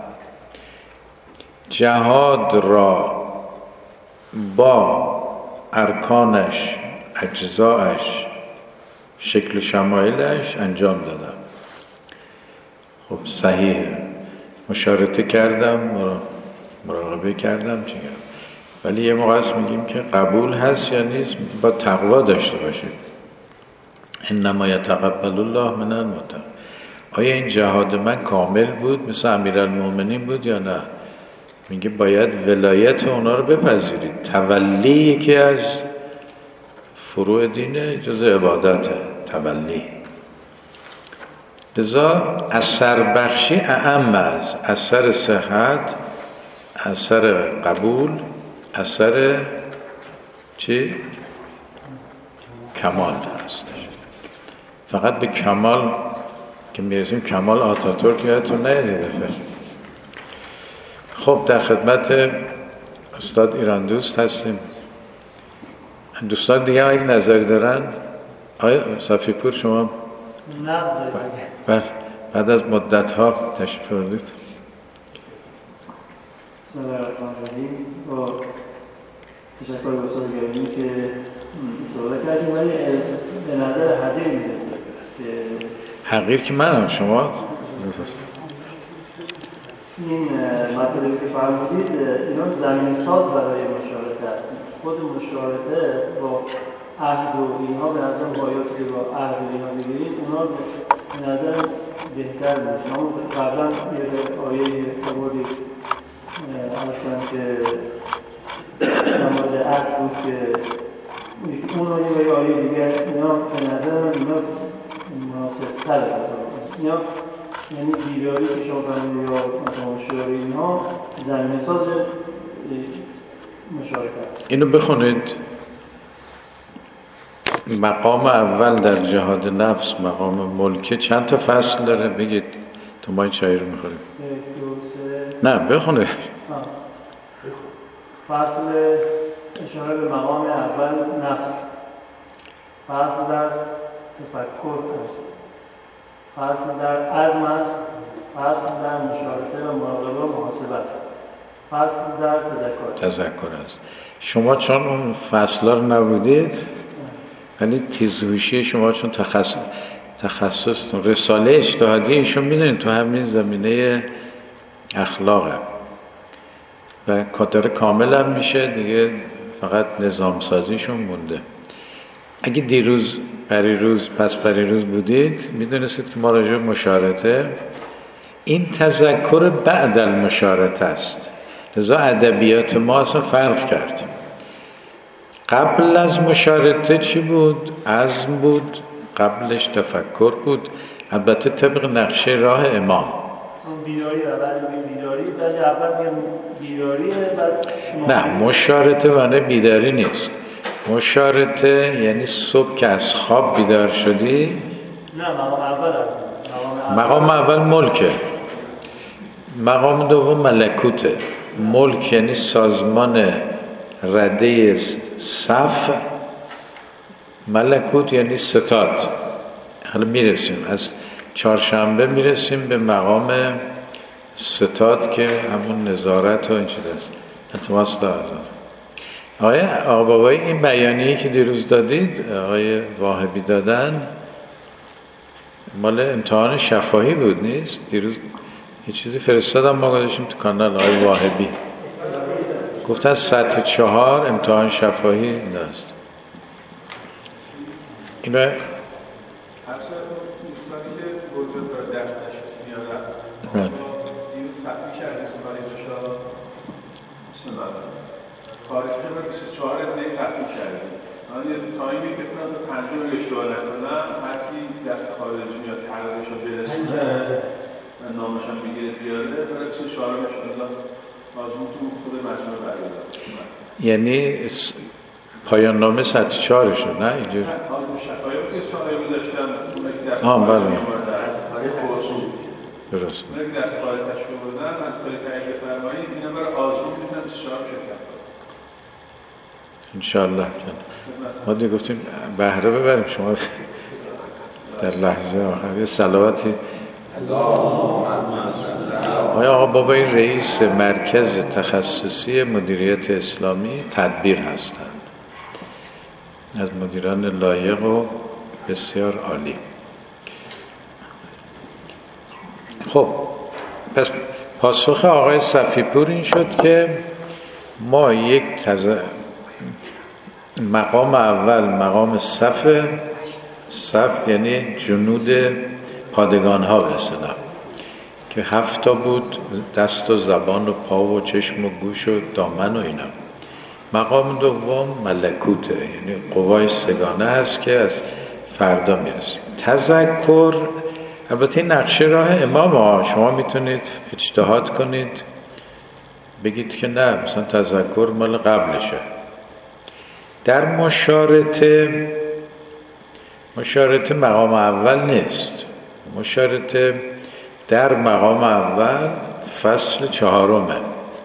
جهاد را با ارکانش، اجزایش، شکل شمایلش انجام دادم. خب صحیحه. مشارطه کردم، مراقبه کردم، چی کردم. ولی یه موقع است میگیم که قبول هست یا نیست، با تقوا داشته باشید. انما یتقبل الله من المتقین. آیا این جهاد من کامل بود مثل امیرالمومنین بود یا نه؟ میگه باید ولایت اونا رو بپذیرید. تولی یکی از فروع دینه، جز عبادته تولی. لذا اثر بخشی اعم از اثر صحت، اثر قبول، اثر چی؟ کمال هستش. فقط به کمال که میرسیم کمال آتاتورک یادتون نیاد دفعه. خب در خدمت استاد ایران دوست هستیم. دوستان دیگه اگه نظری دارن آیا صفی پور شما بعد از مدت ها تشریف آوردید. بسم الله الرحمن الرحیم. با تشکر به استاد گرامی که استفاده کردیم، ولی به نظر حقیر میرسه که حقیر که منم شما این مطلبی که فرمودید اینا زمین ساز برای مشارکت است. خود مشارکت با عهد و اینها به نظر بایاتی که با عهد و اینها بگیرید اونا به نظر بهتر میشه. اما قبلا یه آیه آوردی عرض کنم که نماز عهد بود که اون آیه و یه آیه دیگه اینا به نظر اینا مناسب تره. اینا یعنی دیداری که شما فرمودید یا مشاوره اینها زمین ساز مشارکت. اینو بخونید. مقام اول در جهاد نفس مقام ملکه چند تا فصل داره بگید تو ما این چایی رو میخوریم. نه بخونه. فصل اشاره به مقام اول نفس، فصل در تفکر است، فصل در عزم است، فصل در مشارکت و مراقبه و محاسبت، فصل در تذکر است. شما چون اون فصل‌ها رو نبودید ولی تیزهوشی شما چون تخصصتون رساله اجتهادی ایشون میدونید تو همین زمینه اخلاقه و کادر کامل هم میشه دیگه، فقط نظام سازیشون مونده. اگه دیروز پریروز پس پریروز بودید میدونستید که ما راجع به مشارطه این تذکر بعد المشارطه است، لذا ادبیات ما اصلا فرق کرد. قبل از مشارطه چی بود؟ عزم بود، قبلش تفکر بود، البته طبق نقشه راه امام. بیداری اول بیداری نه مشارطه معنی بیداری نیست. مشارطه یعنی صبح که از خواب بیدار شدی. نه مقام اول ملکه، مقام دوم ملکوته. ملک یعنی سازمان رده صف، ملکوت یعنی ستاد. حالا میرسیم از چهارشنبه میرسیم به مقام ستاد که همون نظارت و این چیز است. التماس دارد. آقا بابایی این بیانیه‌ای که دیروز دادید آقای واهبی دادن مال امتحان شفاهی بود نیست؟ دیروز یه چیزی فرستادم ما گذاشتیم تو کانال آقای واهبی، گفتن سطح 4 امتحان شفاهی داشت. اینو هر ساعت دوستانی که وجود داره درس تشکیل میارن دیروز تطبیق کردیم خارجشا بسم الله خارجشا رو 24 دقیقه تطبیق کردیم. من یه تایمی که کنم تا 50 رو اشتباه نکنم هر کی دست خارجی میاد تغییرش رو برسونه و نامشم بگیره بیاره برای 24 رو انشاءالله آزمون تو خود مجموعه برگردم. یعنی پایان نامه سطح 4 شد نه اینجوری؟ آزمون شفایی که ساله گذاشتم اونایی که دست بله درست اونایی که دست خارج تشکیل بودن از کاری تایید بفرمایید اینا برای آزمون میتونم 24 شرکت انشاءالله. ما دیگه گفتیم بهره ببریم شما در لحظه آخر یه صلواتی. آقا بابا این رئیس مرکز تخصصی مدیریت اسلامی تدبیر هستند، از مدیران لایق و بسیار عالی. خب پس پاسخ آقای صفی پور این شد که ما یک مقام اول مقام صف یعنی جنود پادگان ها به اصطلاح که 7 تا بود، دست و زبان و پا و چشم و گوش و دامن و اینا. مقام دوم ملکوته یعنی قوای سگانه هست که از فردا میرسیم. تذکر البته نقشه راه امام ها، شما میتونید اجتهاد کنید بگید که نه مثلا تذکر مال قبلشه. در مشارطه مشارطه مقام اول نیست. مشارطه در مقام اول فصل 4.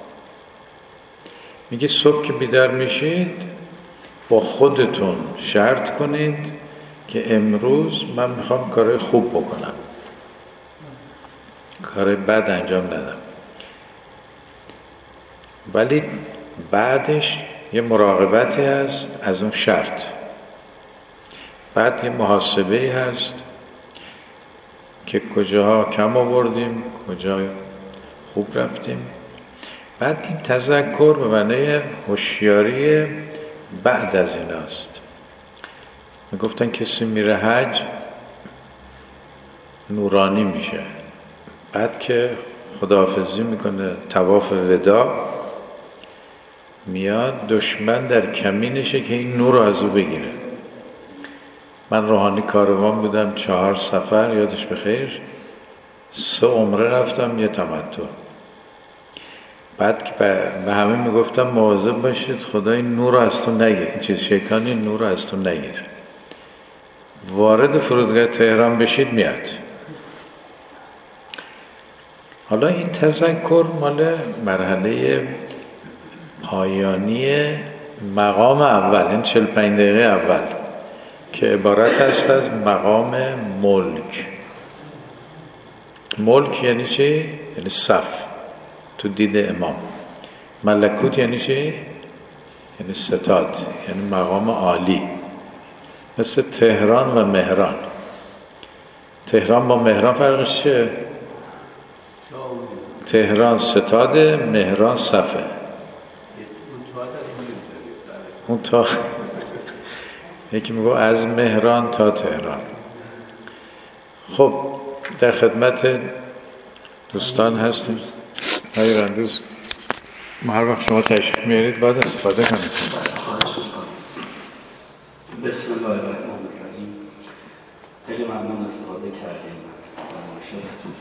میگه صبح که بیدار میشید با خودتون شرط کنید که امروز من میخوام کار خوب بکنم، کار بد انجام ندم. ولی بعدش یه مراقبتی هست از اون شرط، بعد یه محاسبه هست که کجاها کم آوردیم، کجا خوب رفتیم. بعد این تذکر به معنی هوشیاری بعد از این است. میگفتن کسی میره حج نورانی میشه، بعد که خداحافظی میکنه طواف وداع میاد دشمن در کمینشه که این نور رو از او بگیره. من روحانی کاروان بودم 4 سفر، یادش بخیر، 3 عمره رفتم، 1 تمتع. بعد که به همه میگفتم مواظب باشید خدا این نور رو از تو نگیره، این شیطان این نور رو از تو نگیره. وارد فرودگاه تهران بشید میاد. حالا این تذکر مال مرحله پایانی مقام اول، این 45 دقیقه اول که عبارت است از مقام ملک. ملک یعنی چی؟ یعنی صف تو دید امام. ملکوت یعنی چی؟ یعنی ستاد، یعنی مقام عالی، مثل تهران و مهران. تهران با مهران فرقش چیه؟ تهران ستاده، مهران صفه. اون تا یکی میگو از مهران تا تهران. خب در خدمت دوستان هستیم. های دوست، هر وقت شما تشریف میارید باید استفاده کنید. بسم الله الرحمن الرحیم. خیلی ممنون استفاده کردیم از برنامه‌تون.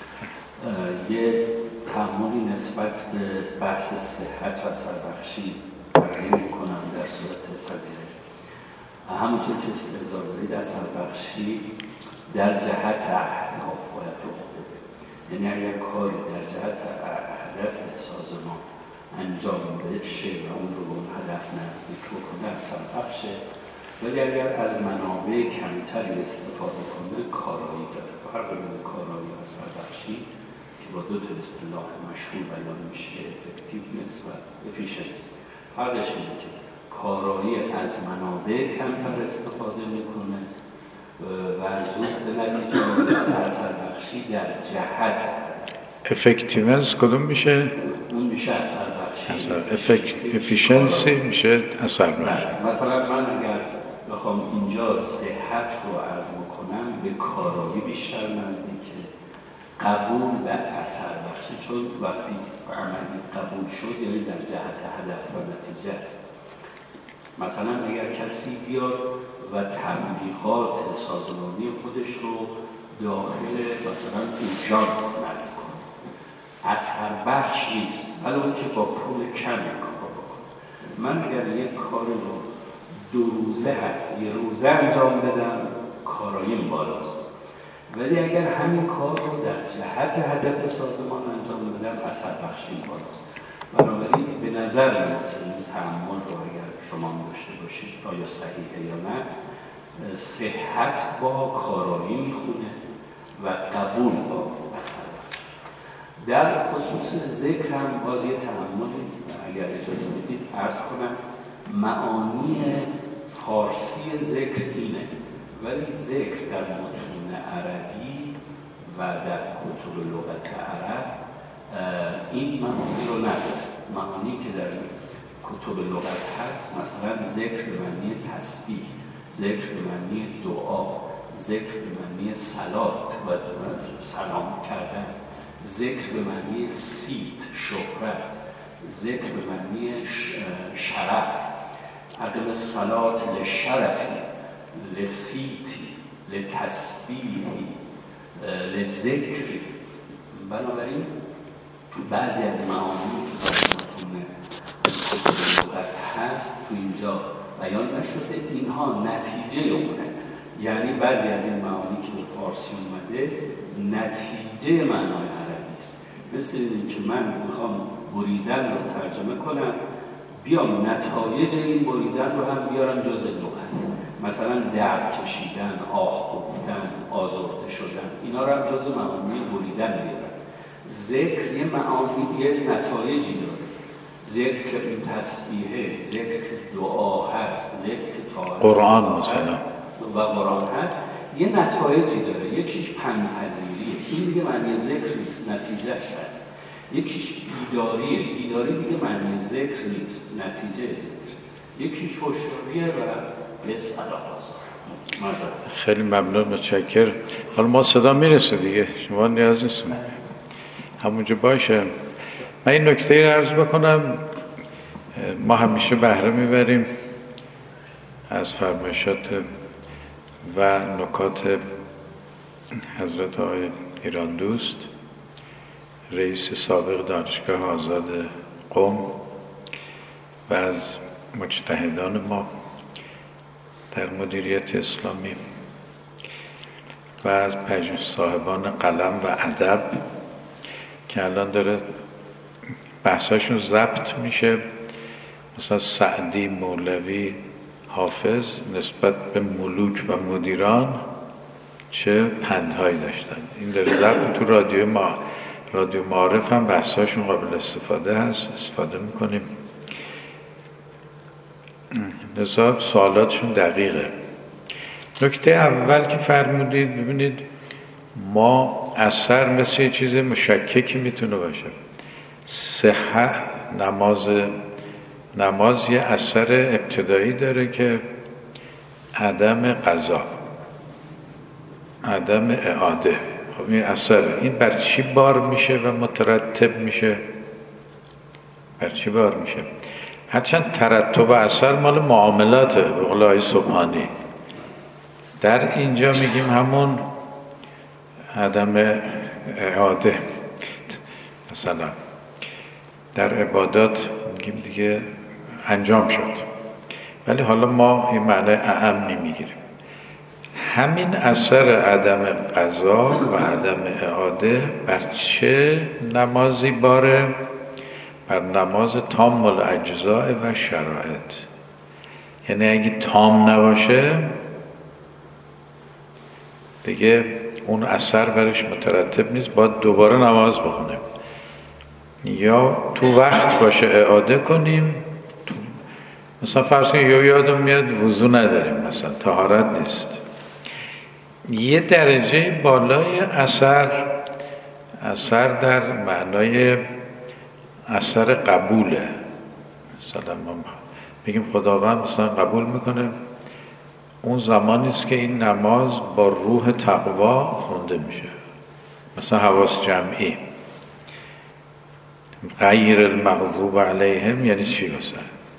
یه تأملی نسبت به بحث صحت و اثربخشی می‌کنم در صورت پذیرش. همونطور که استحضار دارید اثربخشی در جهت اهداف باید رخ بده. یعنی اگر کاری در جهت هدف سازمان انجام بشه و اون رو به اون هدف نزدیک بکنه اثربخشه، ولی اگر از منابع کمتری استفاده کنه کارایی داره. فرق بین کارایی و اثربخشی که با 2 تا اصطلاح مشهور بیان میشه، افکتیونس و افیشنسی. فرقش اینه که کارایی از منابع کمتر استفاده میکنه و زود به نتیجه میرسه. اثربخشی در جهت افکتیونس کدوم میشه؟ اون میشه اثربخشی. افیشنسی میشه اثربخشی. مثلا من اگر بخوام اینجا صحت رو عرض بکنم به کارایی بیشتر نزدیکه، قبول و اثربخشی، چون وقتی عملی قبول شد یعنی در جهت هدف و نتیجه است. مثلا اگر کسی بیاد و تبلیغات سازمانی خودش رو داخل مثلا اورژانس نصب کنه، اثربخش نیست، ولی اون که با پول کم کار بکنه. من اگر یک کار رو 2 روزه هست 1 روزه انجام بدم کاراییم بالاست، ولی اگر همین کار رو در جهت هدف سازمان انجام بدم اثربخشی بالاست. بنابراین به نظر میرسه این تأمل رو اگر شما داشته باشید آیا صحیحه یا نه، صحت با کارایی میخونه و قبول با اثربخشی. در خصوص ذکر هم باز یه تأملی اگر اجازه بدید عرض کنم. معانی فارسی ذکر اینه، ولی ذکر در متون عربی و در کتب لغت عرب این معانی رو نداره. معانی که در کتب لغت هست مثلا ذکر به معنی تسبیح، ذکر به معنی دعا، ذکر به معنی صلات و سلام کردن، ذکر به معنی صیت شهرت، ذکر به معنی شرف، عدم صلات لشرفی لصیتی لتسبیحی لذکری. بنابراین بعضی از معانی که در لغت هست تو اینجا بیان نشده، اینها نتیجه اونه. یعنی بعضی از این معانی که به فارسی اومده نتیجه معنای عربی است. مثل اینکه من میخوام بریدن رو ترجمه کنم، بیام نتایج این بریدن رو هم بیارم جز لغت. مثلا درد کشیدن، آه گفتن، آزرده شدن، اینا رو هم جز معانی بریدن بیارم. ذکر یه معانی، یه نتایجی داره. ذکر این تسبیحه، ذکر دعا هست، ذکر طاعت قرآن مثلا و قرآن هست، یه نتایجی داره. یکیش پندپذیریه، این دیگه معنی ذکر نیست، نتیجهش هست. یکیش بیداریه، بیداری دیگه معنی ذکر نیست، نتیجه ذکر. یکیش هوشیاریه و بس علاقه. خیلی ممنون، متشکر. حالا ما صدا میرسه دیگه، شما نیاز نیست همونجا باشه. من این نکته رو عرض بکنم، ما همیشه بهره میبریم از فرمایشات و نکات حضرت آقای ایران دوست، رئیس سابق دانشگاه آزاد قم، و از مجتهدان ما در مدیریت اسلامی و از صاحبان قلم و ادب که الان داره بحثاشون ضبط میشه. مثلا سعدی، مولوی، حافظ نسبت به ملوک و مدیران چه پندهایی داشتن. این در ضبط تو رادیو معارف هم بحثاشون قابل استفاده هست، استفاده میکنیم. نظام سوالاتشون دقیقه. نکته اول که فرمودید، ببینید ما اثر مثل یه چیز مشککی میتونه باشه. صحت نماز یه اثر ابتدایی داره که عدم قضا، عدم اعاده. خب این اثر، این بر چی بار میشه و مترتب میشه؟ بر چی بار میشه؟ هرچند ترتب اثر مال معاملاته به قول آقای سبحانی، در اینجا میگیم همون عدم اعاده. مثلا در عبادات میگیم دیگه انجام شد، ولی حالا ما این معنی اعم میگیریم. همین اثر عدم قضا و عدم اعاده بر چه نمازی باره؟ بر نماز تام الاجزاء و شرائط. یعنی اگه تام نباشه دیگه اون اثر برش مترتب نیست، باید دوباره نماز بخونیم، یا تو وقت باشه اعاده کنیم. مثلا فرض کنیم یادم میاد وضو نداریم، مثلا طهارت نیست. یه درجه بالای اثر در معنای اثر قبوله. مثلا ما بگیم خداوند مثلا قبول میکنه، اون زمانی است که این نماز با روح تقوا خونده میشه. مثلا حواس جمعی، غیر المغضوب علیهم یعنی چی؟ مثلا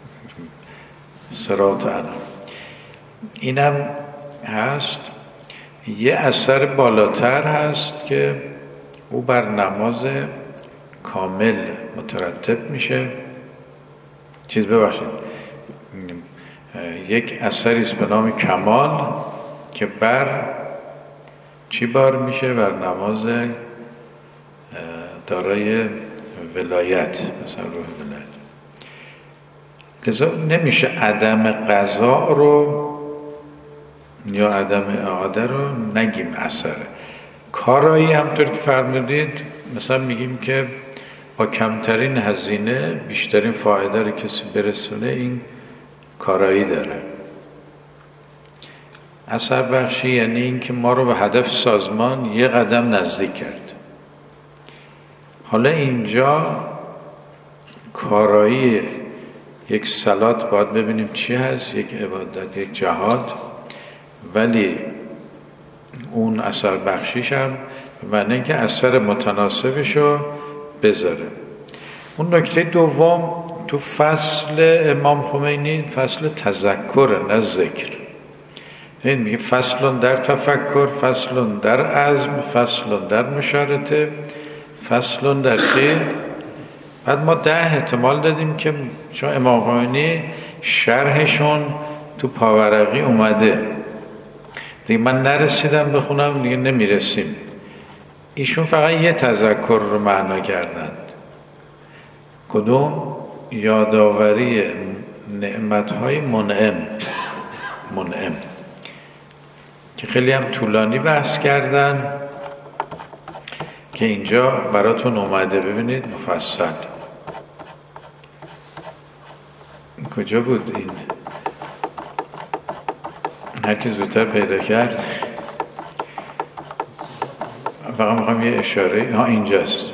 صراط انعام. اینم هست. یه اثر بالاتر هست که او بر نماز کامل مترتب میشه. یک اثری است به نام کمال که بر چی بار میشه؟ بر نماز دارای ولایت، مثلا روح ولایت. لذا نمیشه عدم قضا رو یا عدم اعاده رو نگیم اثره. کارایی همطور که فرمودید، مثلا میگیم که با کمترین هزینه بیشترین فایده رو کسی برسونه، این کارایی داره. اثر بخشی یعنی این که ما رو به هدف سازمان یه قدم نزدیک کرد. حالا اینجا کارایی یک صلات باید ببینیم چی هست، یک عبادت، یک جهاد، ولی اون اثر بخشیش هم معنی اینکه اثر متناسبشو بذاره. اون نکته دوم تو فصل امام خمینی فصل تذکر نه ذکر. این میگه فصل در تفکر، فصل در عزم، فصل در مشارطه، فصل در چه؟ بعد ما 10 احتمال دادیم که چون امام خمینی شرحشون تو پاورقی اومده، دیگه من نرسیدم بخونم، دیگه نمیرسیم. ایشون فقط یه تذکر رو معنا کردند. کدوم؟ یادآوری نعمت‌های منعم که خیلی هم طولانی بحث کردن که اینجا براتون اومده، ببینید مفصل. کجا بود این؟ هر کی زودتر پیدا کرد. فقط میخوام یه اشاره، اینجاست.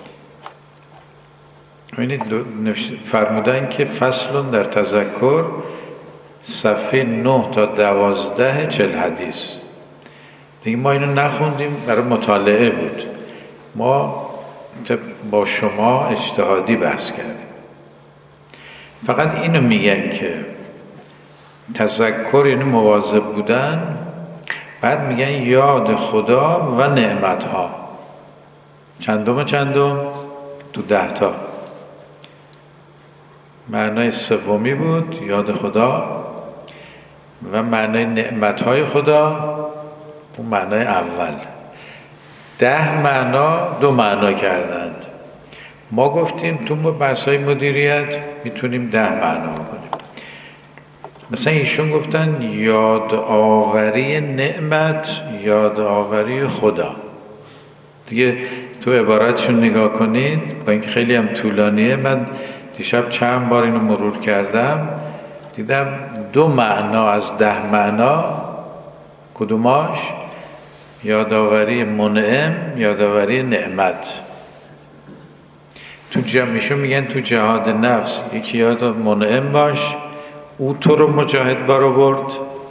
ببینید فرمودن که فصل در تذکر صفحه 9 تا 12 40 حدیث. دیگه ما اینو نخوندیم، برای مطالعه بود. ما با شما اجتهادی بحث کردیم. فقط اینو میگن که تذکر یعنی مواظب بودن، بعد میگن یاد خدا و نعمتها. چندم تو 10 تا. معنای سومی بود یاد خدا و معنای نعمتهای خدا اون معنای اول. 10 معنا 2 معنا کردند. ما گفتیم تو بحث‌های مدیریت میتونیم 10 معنا کنیم. مثلا ایشون گفتن یادآوری نعمت، یادآوری خدا. دیگه تو عبارتشون نگاه کنید، با اینکه خیلی هم طولانیه، من دیشب چند بار اینو مرور کردم، دیدم 2 معنا از 10 معنا. کدوماش؟ یادآوری منعم، یادآوری نعمت. تو جمعشون میگن تو جهاد نفس یکی یاد منعم باش، او تو رو مجاهد بار آورد.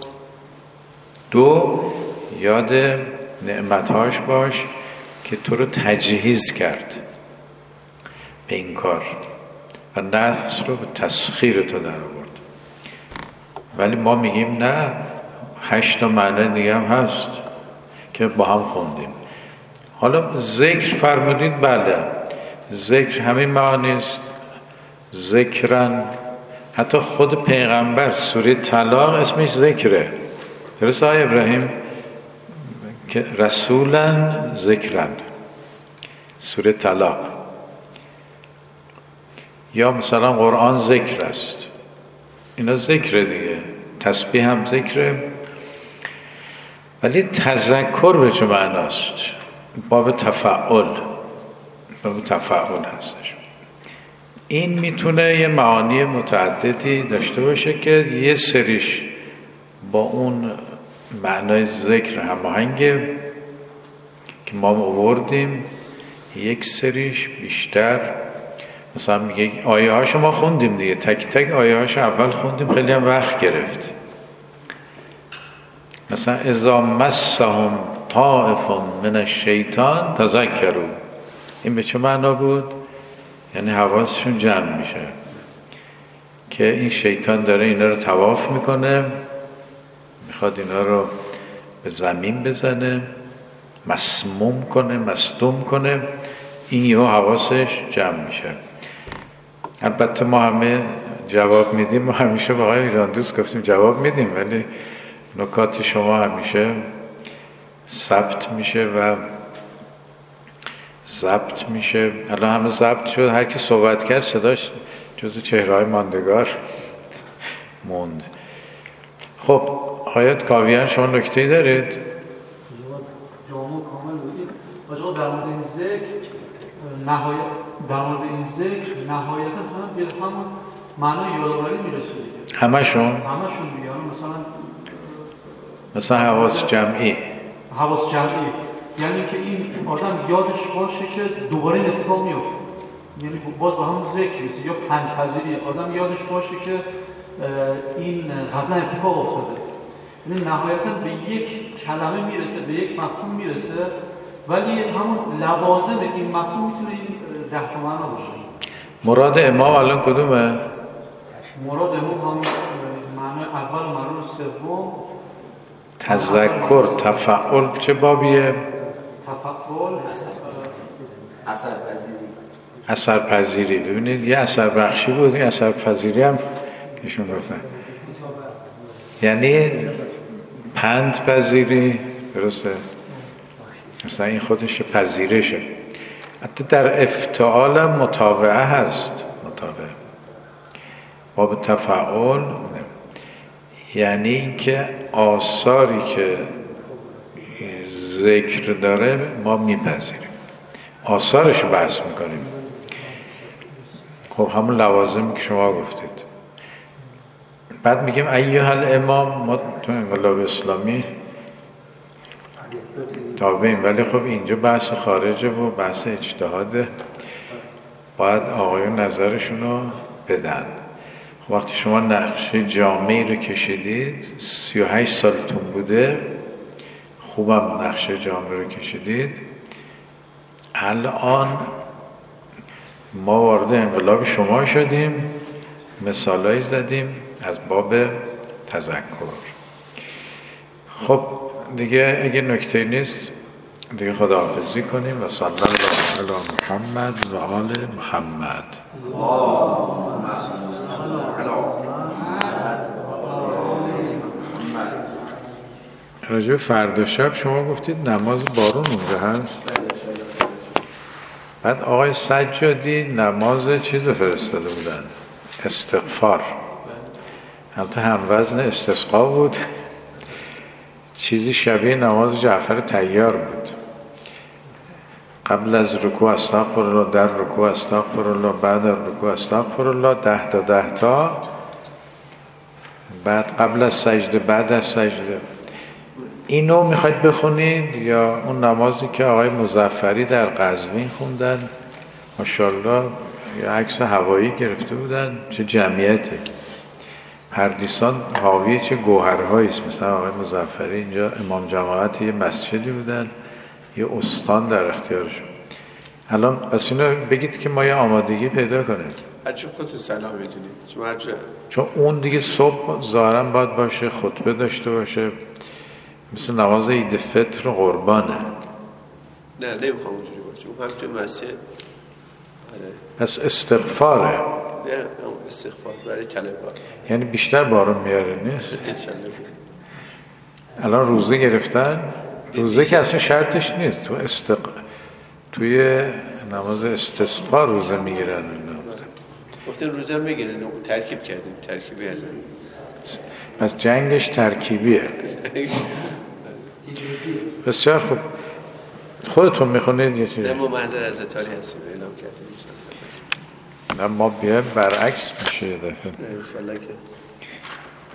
2 یاد نعمتهاش باش که تو رو تجهیز کرد به این کار و نفس رو به تسخیر تو در آورد. ولی ما میگیم نه، 8 تا معنی دیگه هم هست که با هم خوندیم. حالا ذکر فرمودید، بله ذکر همین معانی است. ذکرن، حتی خود پیغمبر سوره طلاق اسمش ذکره، درسته آقای ابراهیم؟ که رسولن ذکرن، سوره طلاق. یا مثلا قرآن ذکر است، اینا ذکره دیگه. تسبیح هم ذکره. ولی تذکر به چه معناست؟ باب تفعل هستش. این میتونه یه معانی متعددی داشته باشه که یه سریش با اون معنای ذکر هماهنگه که ما آوردیم، یک سریش بیشتر. مثلا میگه آیه هاشو ما خوندیم دیگه، تک تک آیه هاشو اول خوندیم، خیلی هم وقت گرفت. مثلا اذا مسهم طائف من الشیطان تذکروا، این به چه معنا بود؟ یعنی حواسشون جمع میشه که این شیطان داره اینا رو طواف میکنه، میخواد اینا رو به زمین بزنه، مسموم کنه، مصدوم کنه. این یهو حواسش جمع میشه. البته ما همه جواب میدیم، ما همیشه با آقای ایراندوست گفتیم جواب میدیم، ولی نکات شما همیشه ثبت میشه و ضبط میشه. الان همه ضبط شد، هر کی صحبت کرد صداش جزو چهره‌های ماندگار موند. خب آیات کاویان، شما نکته‌ای دارید؟ جامع کامل بودید. آقا در مورد این ذکر نهایتا به همون معنای یادآوری میرسه دیگه. همشون دیگه. مثلا حواس جمعی، یعنی که این آدم یادش باشه که دوباره این اتفاق میفته. یعنی باز با همون ذکر میشه، یا پندپذیری آدم یادش باشه که این قبلا اتفاق افتاده. یعنی نهایتا به یک کلمه میرسه، به یک مفهوم میرسه، ولی همون لوازم این مفهوم میتونه این 10 تا معنا باشه. مراد امام الان کدومه؟ مراد امام هم معنای اول و معنای سوم. تذکر، تفعل چه بابیه؟ تفعل اثرپذیری. ببینید یه اثر بخشی بود، این اثرپذیری هم کهشون گفتن. یعنی پند پذیری، درسته؟ مثلا این خودش پذیرشه. حتی در افتعال هم متابعه هست. متابعه باب تفعول، یعنی اینکه آثاری که ذکر داره ما میپذیریم، آثارش رو بحث میکنیم. خب همون لوازمی که شما گفتید. بعد میگیم ایها الامام، ما تو انقلاب اسلامی تابعیم، ولی خب اینجا بحث خارجه و بحث اجتهاده، باید آقایون نظرشون رو بدن. خب وقتی شما نقشه جامعی رو کشیدید، 38 سالتون بوده، خوبم نقشه جامعه رو کشیدید، الان ما وارد انقلاب شما شدیم، مثالایی زدیم از باب تذکر. خب دیگه اگه نکته نیست دیگه خداحافظی کنیم و صلی الله علی محمد و آل محمد. راجع فردا شب شما گفتید نماز بارون اونجا هست. بعد آقای سجادی نماز چیز فرستاده بودن، استغفار، البته هم وزن استسقا بود، چیزی شبیه نماز جعفر طیار بود. قبل از رکوع استغفر الله، در رکوع استغفر الله، بعد از رکوع استغفر الله، 10 تا، بعد قبل از سجده، بعد از سجده. اینو میخواید بخونید یا اون نمازی که آقای مظفری در قزوین خوندن؟ ماشاءالله یه عکس هوایی گرفته بودن، چه جمعیته. پردیسان حاوی چه گوهرهایی است. مثلا آقای مظفری اینجا امام جماعت یه مسجدی بودن، یه استان در اختیارشون. الان پس اینو بگید که ما یه آمادگی پیدا کنیم. هرچی خودتون صلاح میدونید. چون اون دیگه صبح ظاهرا باید باشه، خطبه داشته باشه، مثل نماز عید فطر و قربانه. نه نمیخوام اونجوری باشه، اون هم تو مسجد. پس استغفاره. نه استغفار برای طلبات، یعنی بیشتر بارون میاره نیست. الان روزه گرفتن، روزه که اصلا شرطش نیست، توی نماز استسقا روزه میگیرن. گفتن روزه میگیرن، ترکیب کردیم، ترکیبی هستن. پس جنگش ترکیبیه. بسیار خوب. خودتون میخونید یه چیزی؟ نه ما منظر از اتاری هستیم، اعلام کردیم. ما بیایم برعکس میشه یه دفعه. انشالله که